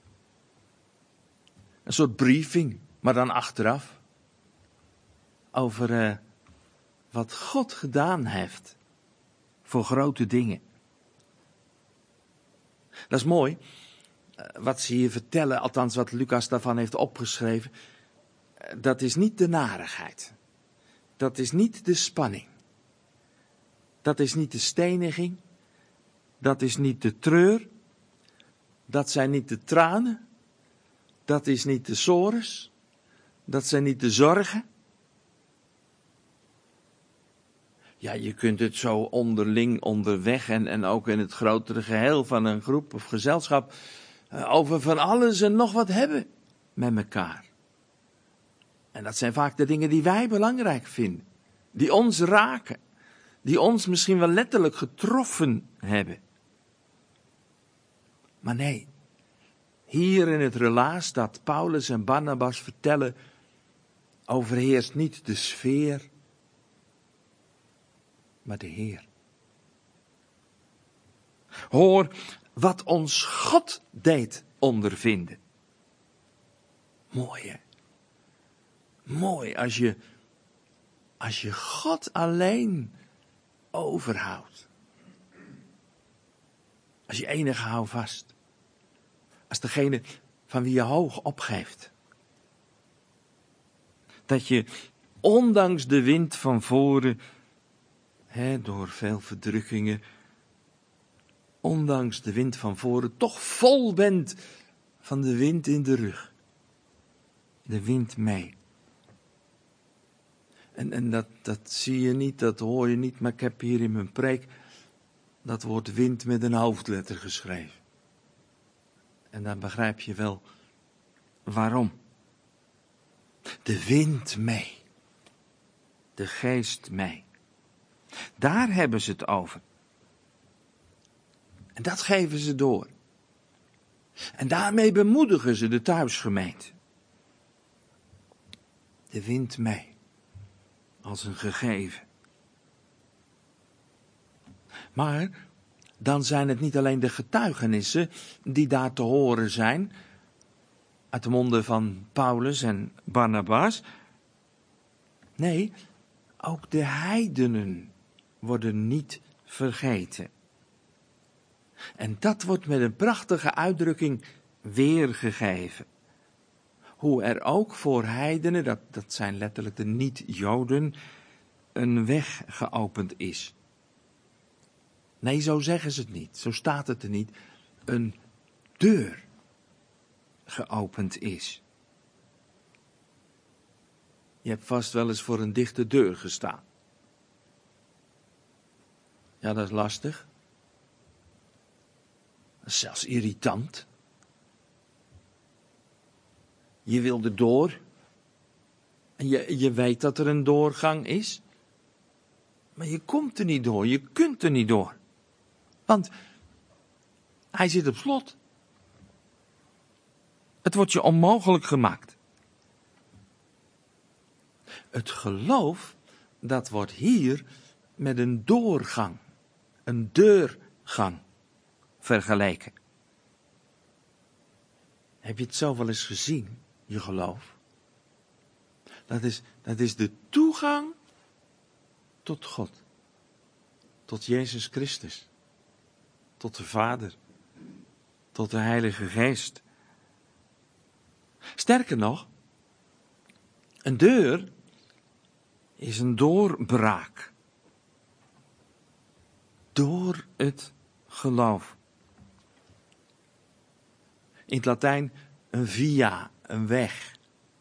Een soort briefing, maar dan achteraf. Over uh, wat God gedaan heeft. Voor grote dingen. Dat is mooi. Uh, wat ze hier vertellen, althans wat Lucas daarvan heeft opgeschreven. Uh, dat is niet de narigheid. Dat is niet de spanning. Dat is niet de steniging. Dat is niet de treur. Dat zijn niet de tranen. Dat is niet de sores. Dat zijn niet de zorgen. Ja, je kunt het zo onderling, onderweg en, en ook in het grotere geheel van een groep of gezelschap over van alles en nog wat hebben met elkaar. En dat zijn vaak de dingen die wij belangrijk vinden. Die ons raken. Die ons misschien wel letterlijk getroffen hebben. Maar nee. Hier in het relaas dat Paulus en Barnabas vertellen, overheerst niet de sfeer, maar de Heer. Hoor wat ons God deed ondervinden. Mooi, hè? Mooi als je, als je God alleen overhoudt. Als je enige houvast. Als degene van wie je hoog opgeeft. Dat je ondanks de wind van voren, hè, door veel verdrukkingen, ondanks de wind van voren, toch vol bent van de wind in de rug. De wind mee. En, en dat, dat zie je niet, dat hoor je niet, maar ik heb hier in mijn preek dat woord wind met een hoofdletter geschreven. En dan begrijp je wel waarom. De wind mee. De geest mee. Daar hebben ze het over. En dat geven ze door. En daarmee bemoedigen ze de thuisgemeente. De wind mee. Als een gegeven. Maar dan zijn het niet alleen de getuigenissen die daar te horen zijn, uit de monden van Paulus en Barnabas. Nee, ook de heidenen worden niet vergeten. En dat wordt met een prachtige uitdrukking weergegeven. Hoe er ook voor heidenen, dat, dat zijn letterlijk de niet-Joden, een weg geopend is. Nee, zo zeggen ze het niet. Zo staat het er niet. Een deur geopend is. Je hebt vast wel eens voor een dichte deur gestaan. Ja, dat is lastig. Dat is zelfs irritant. Je wil er door. En je, je weet dat er een doorgang is. Maar je komt er niet door. Je kunt er niet door. Want hij zit op slot. Het wordt je onmogelijk gemaakt. Het geloof, dat wordt hier met een doorgang, een deurgang vergeleken. Heb je het zo wel eens gezien, je geloof? Dat is, dat is de toegang tot God, tot Jezus Christus, tot de Vader, tot de Heilige Geest. Sterker nog, een deur is een doorbraak. Door het geloof. In het Latijn een via, een weg.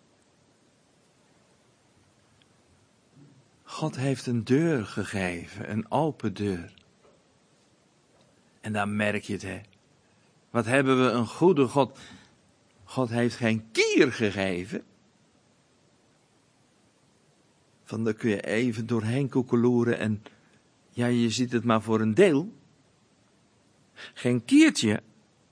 God heeft een deur gegeven, een open deur. En dan merk je het, hè. Wat hebben we een goede God. God heeft geen kier gegeven. Van daar kun je even doorheen koekeloeren en ja, je ziet het maar voor een deel. Geen kiertje.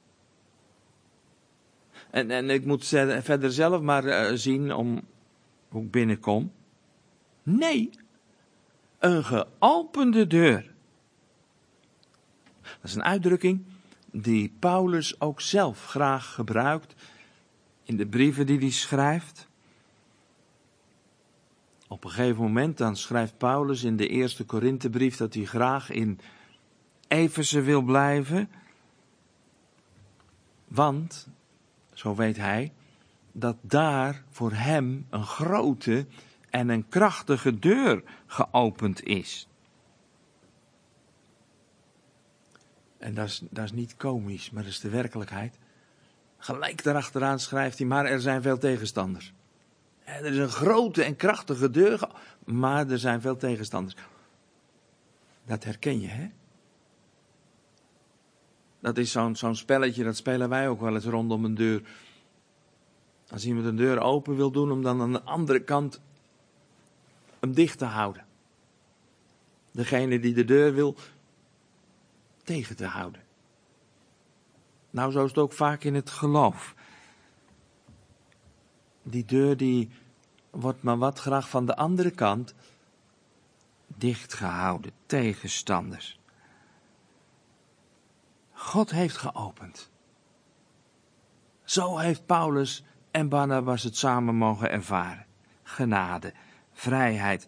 En, en ik moet verder zelf maar uh, zien om hoe ik binnenkom. Nee, een geopende deur. Dat is een uitdrukking die Paulus ook zelf graag gebruikt in de brieven die hij schrijft. Op een gegeven moment dan schrijft Paulus in de eerste Korinthebrief dat hij graag in Efeze wil blijven. Want, zo weet hij, dat daar voor hem een grote en een krachtige deur geopend is. En dat is, dat is niet komisch, maar dat is de werkelijkheid. Gelijk daarachteraan schrijft hij, maar er zijn veel tegenstanders. Er is een grote en krachtige deur, maar er zijn veel tegenstanders. Dat herken je, hè? Dat is zo'n, zo'n spelletje, dat spelen wij ook wel eens rondom een deur. Als iemand een deur open wil doen, om dan aan de andere kant hem dicht te houden. Degene die de deur wil tegen te houden. Nou, zo is het ook vaak in het geloof. Die deur die wordt maar wat graag van de andere kant dichtgehouden. Tegenstanders. God heeft geopend. Zo heeft Paulus en Barnabas het samen mogen ervaren. Genade, vrijheid.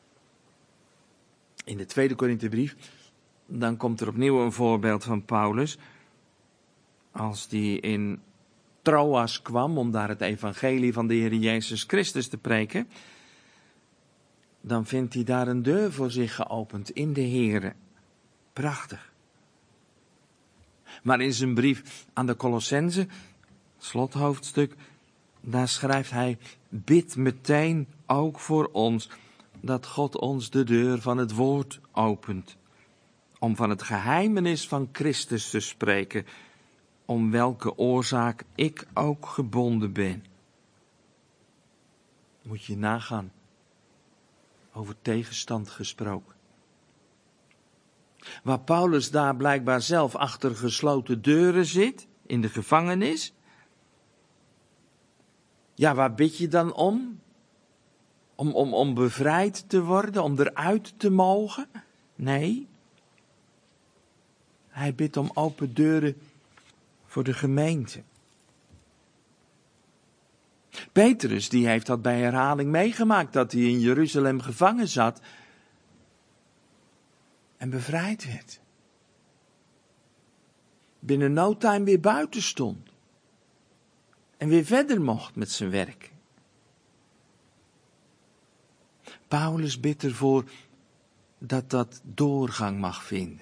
In de tweede Korinthebrief, dan komt er opnieuw een voorbeeld van Paulus. Als die in Troas kwam om daar het evangelie van de Heer Jezus Christus te preken, dan vindt hij daar een deur voor zich geopend in de Here. Prachtig. Maar in zijn brief aan de Colossenzen, slothoofdstuk, daar schrijft hij: bid meteen ook voor ons dat God ons de deur van het woord opent, om van het geheimenis van Christus te spreken, om welke oorzaak ik ook gebonden ben. Moet je nagaan. Over tegenstand gesproken. Waar Paulus daar blijkbaar zelf achter gesloten deuren zit, in de gevangenis. Ja, waar bid je dan om? Om, om, om bevrijd te worden, om eruit te mogen? Nee. Hij bidt om open deuren voor de gemeente. Petrus, die heeft dat bij herhaling meegemaakt, dat hij in Jeruzalem gevangen zat en bevrijd werd. Binnen no time weer buiten stond. En weer verder mocht met zijn werk. Paulus bidt ervoor dat dat doorgang mag vinden.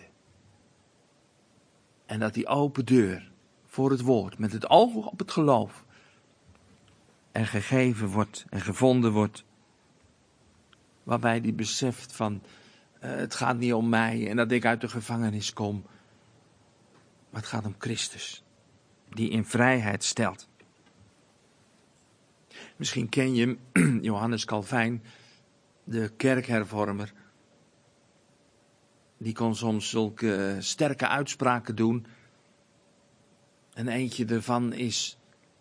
En dat die open deur voor het woord, met het oog op het geloof, er gegeven wordt en gevonden wordt. Waarbij hij beseft van, uh, het gaat niet om mij en dat ik uit de gevangenis kom. Maar het gaat om Christus, die in vrijheid stelt. Misschien ken je Johannes Calvijn, de kerkhervormer. Die kon soms zulke sterke uitspraken doen. En eentje ervan is,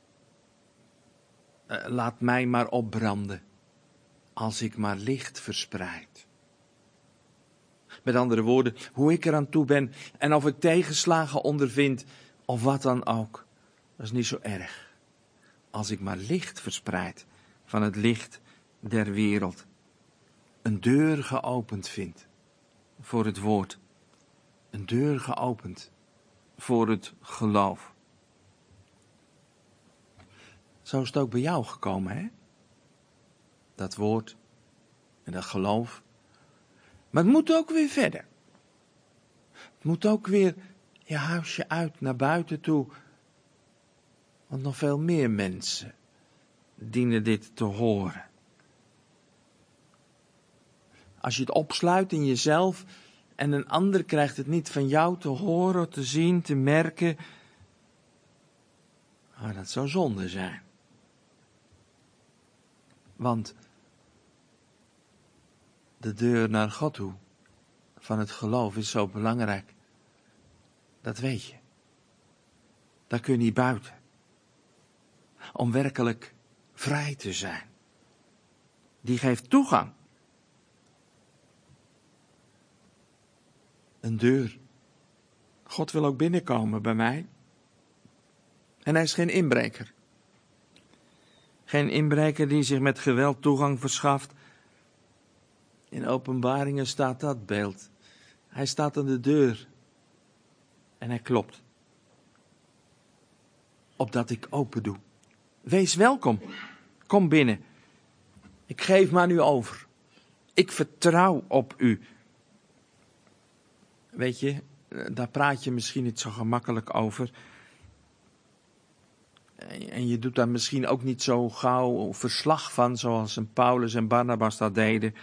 uh, laat mij maar opbranden, als ik maar licht verspreid. Met andere woorden, hoe ik eraan toe ben en of ik tegenslagen ondervind of wat dan ook, dat is niet zo erg. Als ik maar licht verspreid van het licht der wereld. Een deur geopend vind voor het woord. Een deur geopend voor het geloof. Zo is het ook bij jou gekomen, hè? Dat woord en dat geloof. Maar het moet ook weer verder. Het moet ook weer je huisje uit naar buiten toe. Want nog veel meer mensen dienen dit te horen. Als je het opsluit in jezelf en een ander krijgt het niet van jou te horen, te zien, te merken. Maar dat zou zonde zijn. Want de deur naar God toe van het geloof is zo belangrijk. Dat weet je. Daar kun je niet buiten. Om werkelijk vrij te zijn. Die geeft toegang. Een deur. God wil ook binnenkomen bij mij. En hij is geen inbreker. Geen inbreker die zich met geweld toegang verschaft. In Openbaringen staat dat beeld. Hij staat aan de deur. En hij klopt. Opdat ik open doe. Wees welkom. Kom binnen. Ik geef me aan u over. Ik vertrouw op u. Weet je, daar praat je misschien niet zo gemakkelijk over. En je doet daar misschien ook niet zo gauw verslag van, zoals een Paulus en Barnabas dat deden.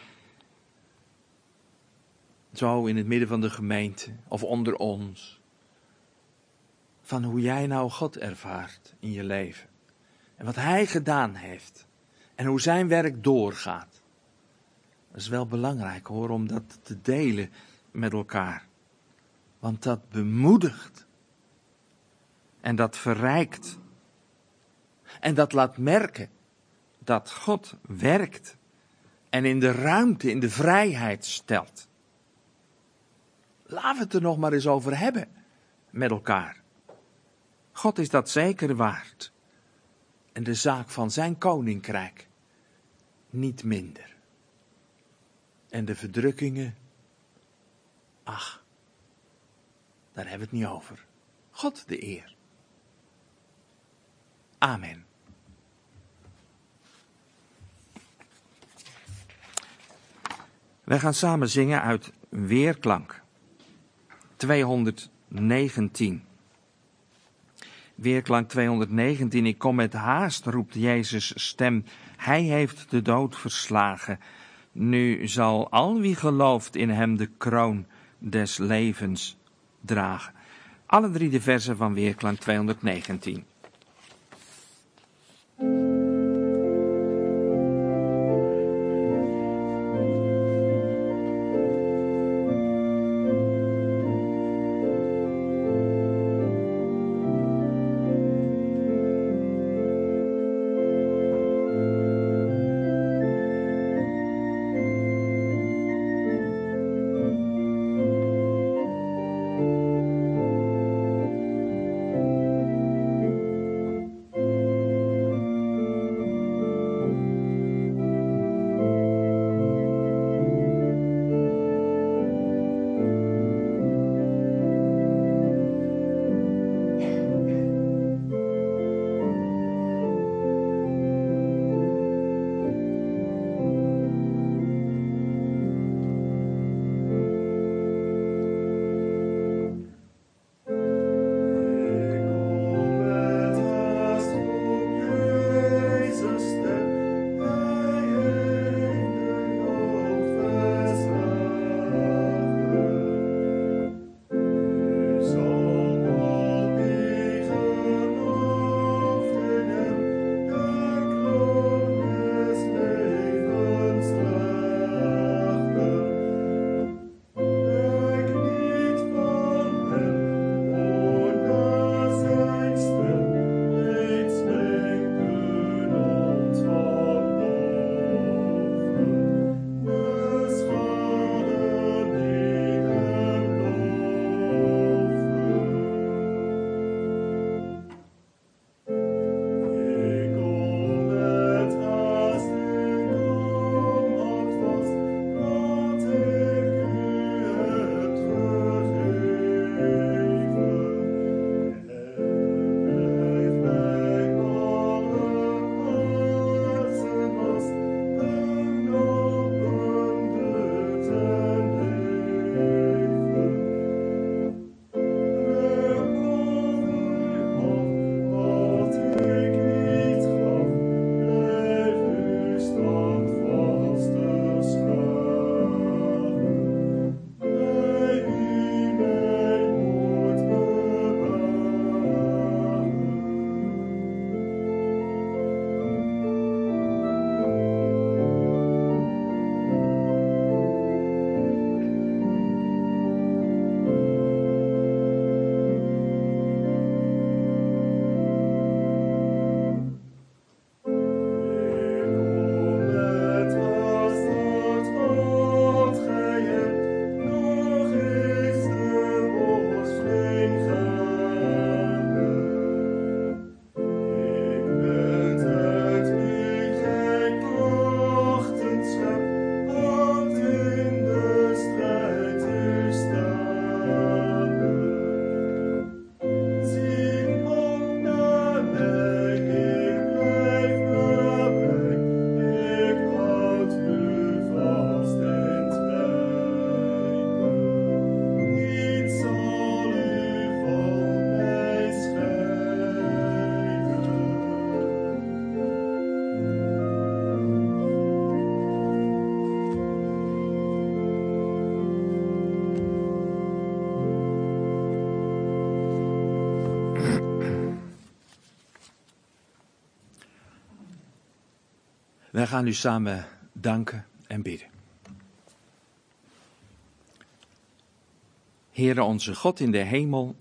Zo in het midden van de gemeente, of onder ons. Van hoe jij nou God ervaart in je leven. En wat hij gedaan heeft. En hoe zijn werk doorgaat. Dat is wel belangrijk hoor, om dat te delen met elkaar. Want dat bemoedigt. En dat verrijkt. En dat laat merken dat God werkt. En in de ruimte, in de vrijheid stelt. Laten we het er nog maar eens over hebben met elkaar. God is dat zeker waard. En de zaak van zijn koninkrijk niet minder. En de verdrukkingen, ach, daar hebben we het niet over. God de eer. Amen. Wij gaan samen zingen uit Weerklank. tweehonderdnegentien. Weerklank tweehonderdnegentien. Ik kom met haast, roept Jezus' stem. Hij heeft de dood verslagen. Nu zal al wie gelooft in hem de kroon des levens dragen. Alle drie de versen van Weerklank tweehonderdnegentien. Wij gaan u samen danken en bidden. Heere onze God in de hemel,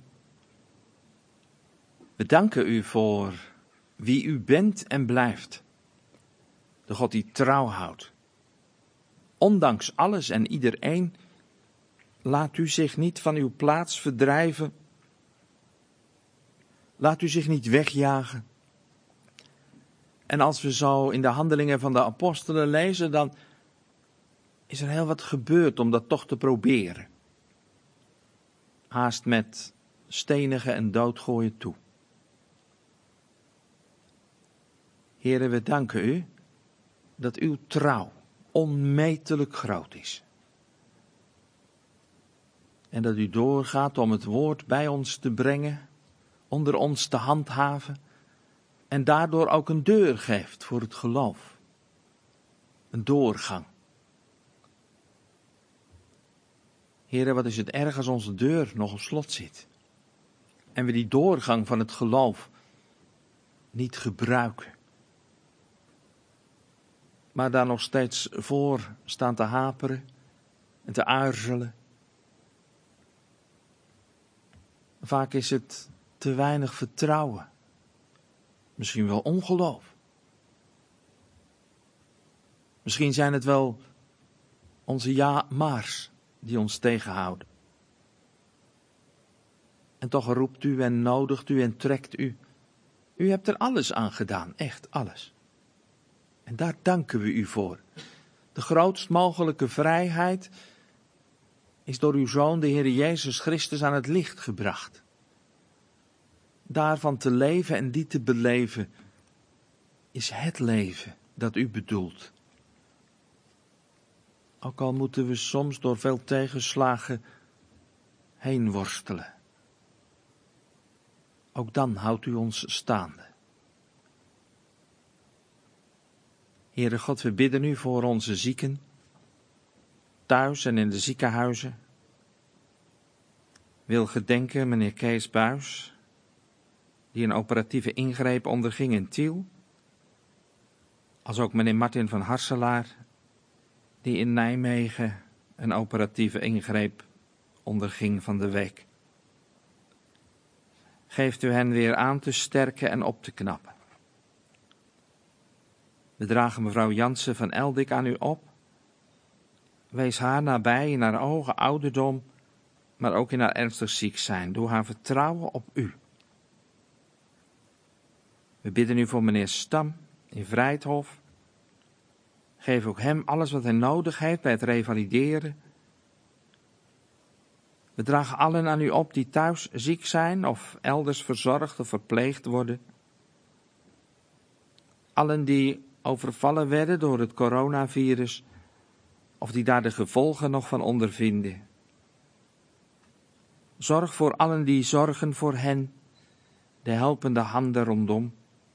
we danken u voor wie u bent en blijft. De God die trouw houdt. Ondanks alles en iedereen laat u zich niet van uw plaats verdrijven. Laat u zich niet wegjagen. En als we zo in de handelingen van de apostelen lezen, dan is er heel wat gebeurd om dat toch te proberen. Haast met stenigen en doodgooien toe. Heere, we danken u dat uw trouw onmetelijk groot is. En dat u doorgaat om het woord bij ons te brengen, onder ons te handhaven en daardoor ook een deur geeft voor het geloof. Een doorgang. Heere, wat is het erg als onze deur nog op slot zit en we die doorgang van het geloof niet gebruiken. Maar daar nog steeds voor staan te haperen en te aarzelen. Vaak is het te weinig vertrouwen. Misschien wel ongeloof. Misschien zijn het wel onze ja-maars die ons tegenhouden. En toch roept u en nodigt u en trekt u. U hebt er alles aan gedaan, echt alles. En daar danken we u voor. De grootst mogelijke vrijheid is door uw Zoon, de Heer Jezus Christus, aan het licht gebracht. Daarvan te leven en die te beleven is het leven dat u bedoelt. Ook al moeten we soms door veel tegenslagen heen worstelen. Ook dan houdt u ons staande. Heere God, we bidden u voor onze zieken, thuis en in de ziekenhuizen. Wil gedenken meneer Kees Buys, die een operatieve ingreep onderging in Tiel. Als ook meneer Martin van Harselaar, die in Nijmegen een operatieve ingreep onderging van de week. Geeft u hen weer aan te sterken en op te knappen. We dragen mevrouw Jansen van Eldik aan u op. Wees haar nabij in haar hoge ouderdom, maar ook in haar ernstig ziek zijn. Doe haar vertrouwen op u. We bidden u voor meneer Stam in Vrijthof. Geef ook hem alles wat hij nodig heeft bij het revalideren. We dragen allen aan u op die thuis ziek zijn of elders verzorgd of verpleegd worden. Allen die overvallen werden door het coronavirus of die daar de gevolgen nog van ondervinden. Zorg voor allen die zorgen voor hen, de helpende handen rondom.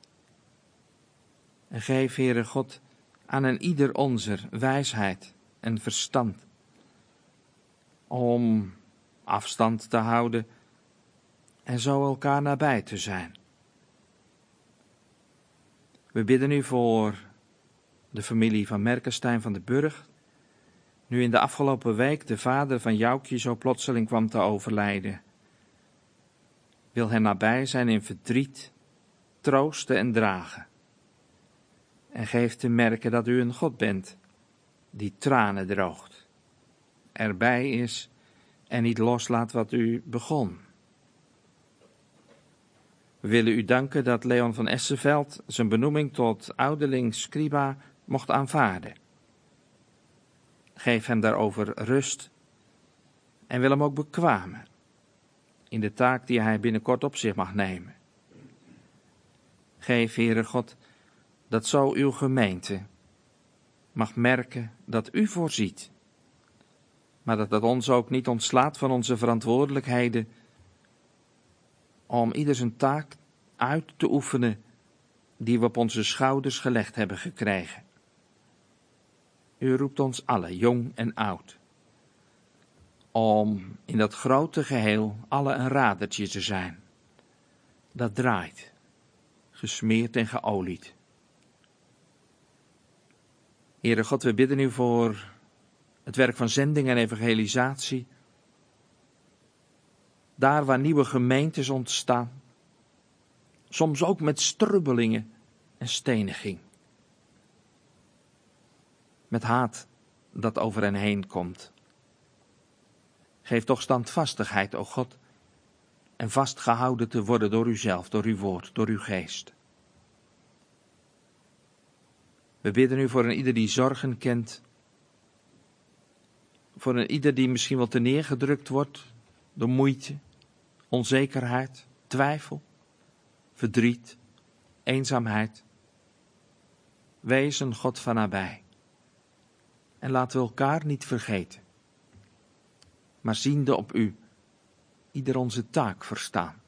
En geef, Heere God, aan een ieder onzer wijsheid en verstand om afstand te houden en zo elkaar nabij te zijn. We bidden u voor de familie van Merkenstein van de Burg, nu in de afgelopen week de vader van Joukje zo plotseling kwam te overlijden. Wil hen nabij zijn in verdriet, troosten en dragen. En geef te merken dat u een God bent, die tranen droogt, erbij is en niet loslaat wat u begon. We willen u danken dat Leon van Essenveld zijn benoeming tot ouderling scriba mocht aanvaarden. Geef hem daarover rust en wil hem ook bekwamen in de taak die hij binnenkort op zich mag nemen. Geef, Heere God, dat zo uw gemeente mag merken dat u voorziet, maar dat dat ons ook niet ontslaat van onze verantwoordelijkheden om ieder zijn taak uit te oefenen die we op onze schouders gelegd hebben gekregen. U roept ons allen, jong en oud, om in dat grote geheel alle een radertje te zijn, dat draait, gesmeerd en geolied. Heere God, we bidden u voor het werk van zending en evangelisatie. Daar waar nieuwe gemeentes ontstaan. Soms ook met strubbelingen en steniging. Met haat dat over hen heen komt. Geef toch standvastigheid, o God, en vastgehouden te worden door uzelf, door uw woord, door uw geest. We bidden u voor een ieder die zorgen kent, voor een ieder die misschien wel terneergedrukt wordt door moeite, onzekerheid, twijfel, verdriet, eenzaamheid. Wees een God van nabij. En laten we elkaar niet vergeten, maar ziende op u, ieder onze taak verstaan.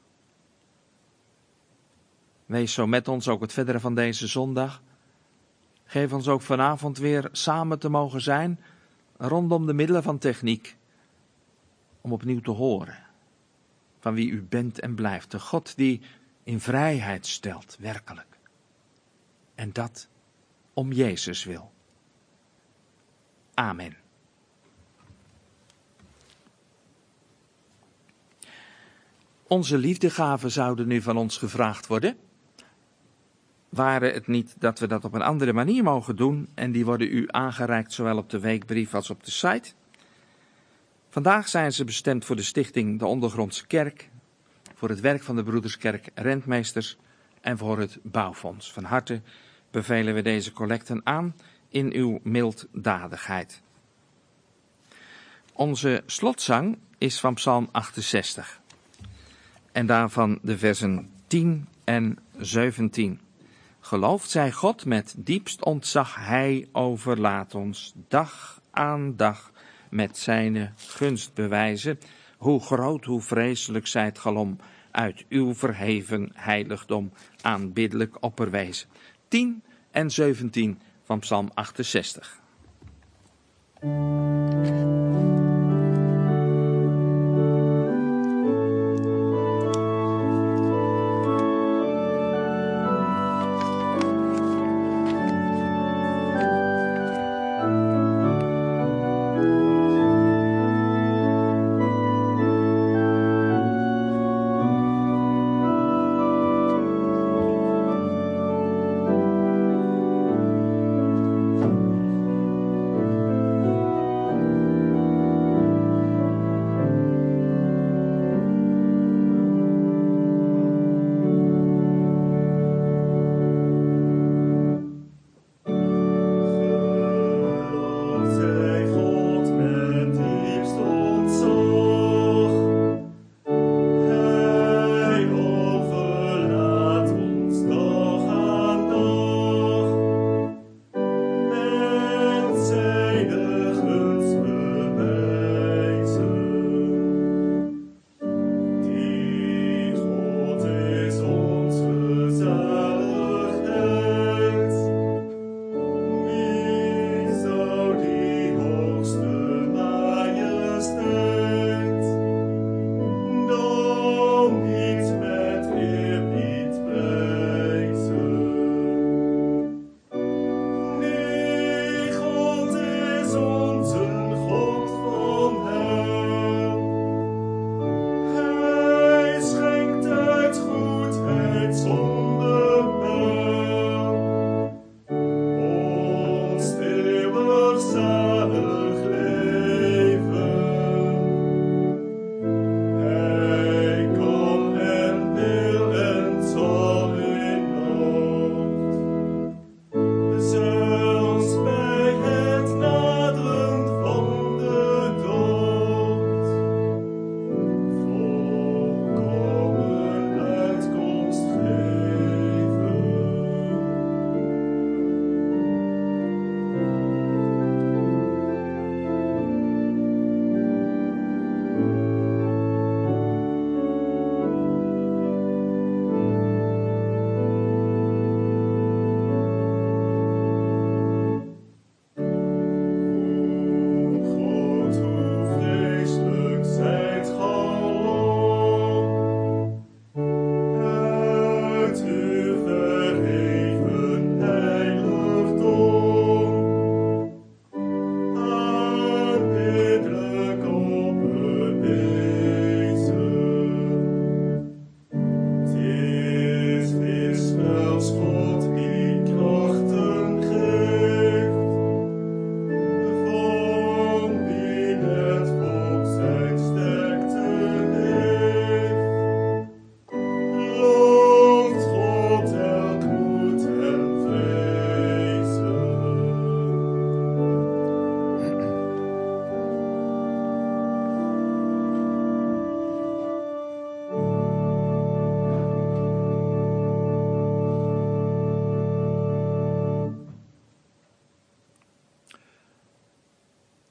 Wees zo met ons ook het verdere van deze zondag. Geef ons ook vanavond weer samen te mogen zijn rondom de middelen van techniek, om opnieuw te horen van wie u bent en blijft, de God die in vrijheid stelt, werkelijk. En dat om Jezus wil. Amen. Onze liefdegaven zouden nu van ons gevraagd worden. Waren het niet dat we dat op een andere manier mogen doen en die worden u aangereikt zowel op de weekbrief als op de site. Vandaag zijn ze bestemd voor de stichting De Ondergrondse Kerk, voor het werk van de Broederskerk Rentmeesters en voor het Bouwfonds. Van harte bevelen we deze collecten aan in uw milddadigheid. Onze slotzang is van Psalm achtenzestig en daarvan de versen tien en zeventien. Geloofd zij God, met diepst ontzag hij overlaat ons dag aan dag met zijne gunst bewijzen. Hoe groot, hoe vreselijk zijt galom, uit uw verheven heiligdom aanbiddelijk opperwezen. tien en zeventien van Psalm achtenzestig.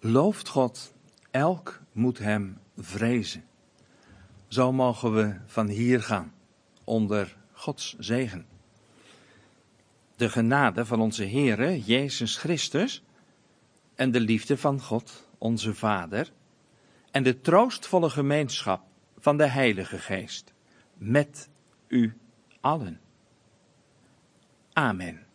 Looft God, elk moet hem vrezen. Zo mogen we van hier gaan, onder Gods zegen. De genade van onze Heere, Jezus Christus, en de liefde van God, onze Vader, en de troostvolle gemeenschap van de Heilige Geest, met u allen. Amen.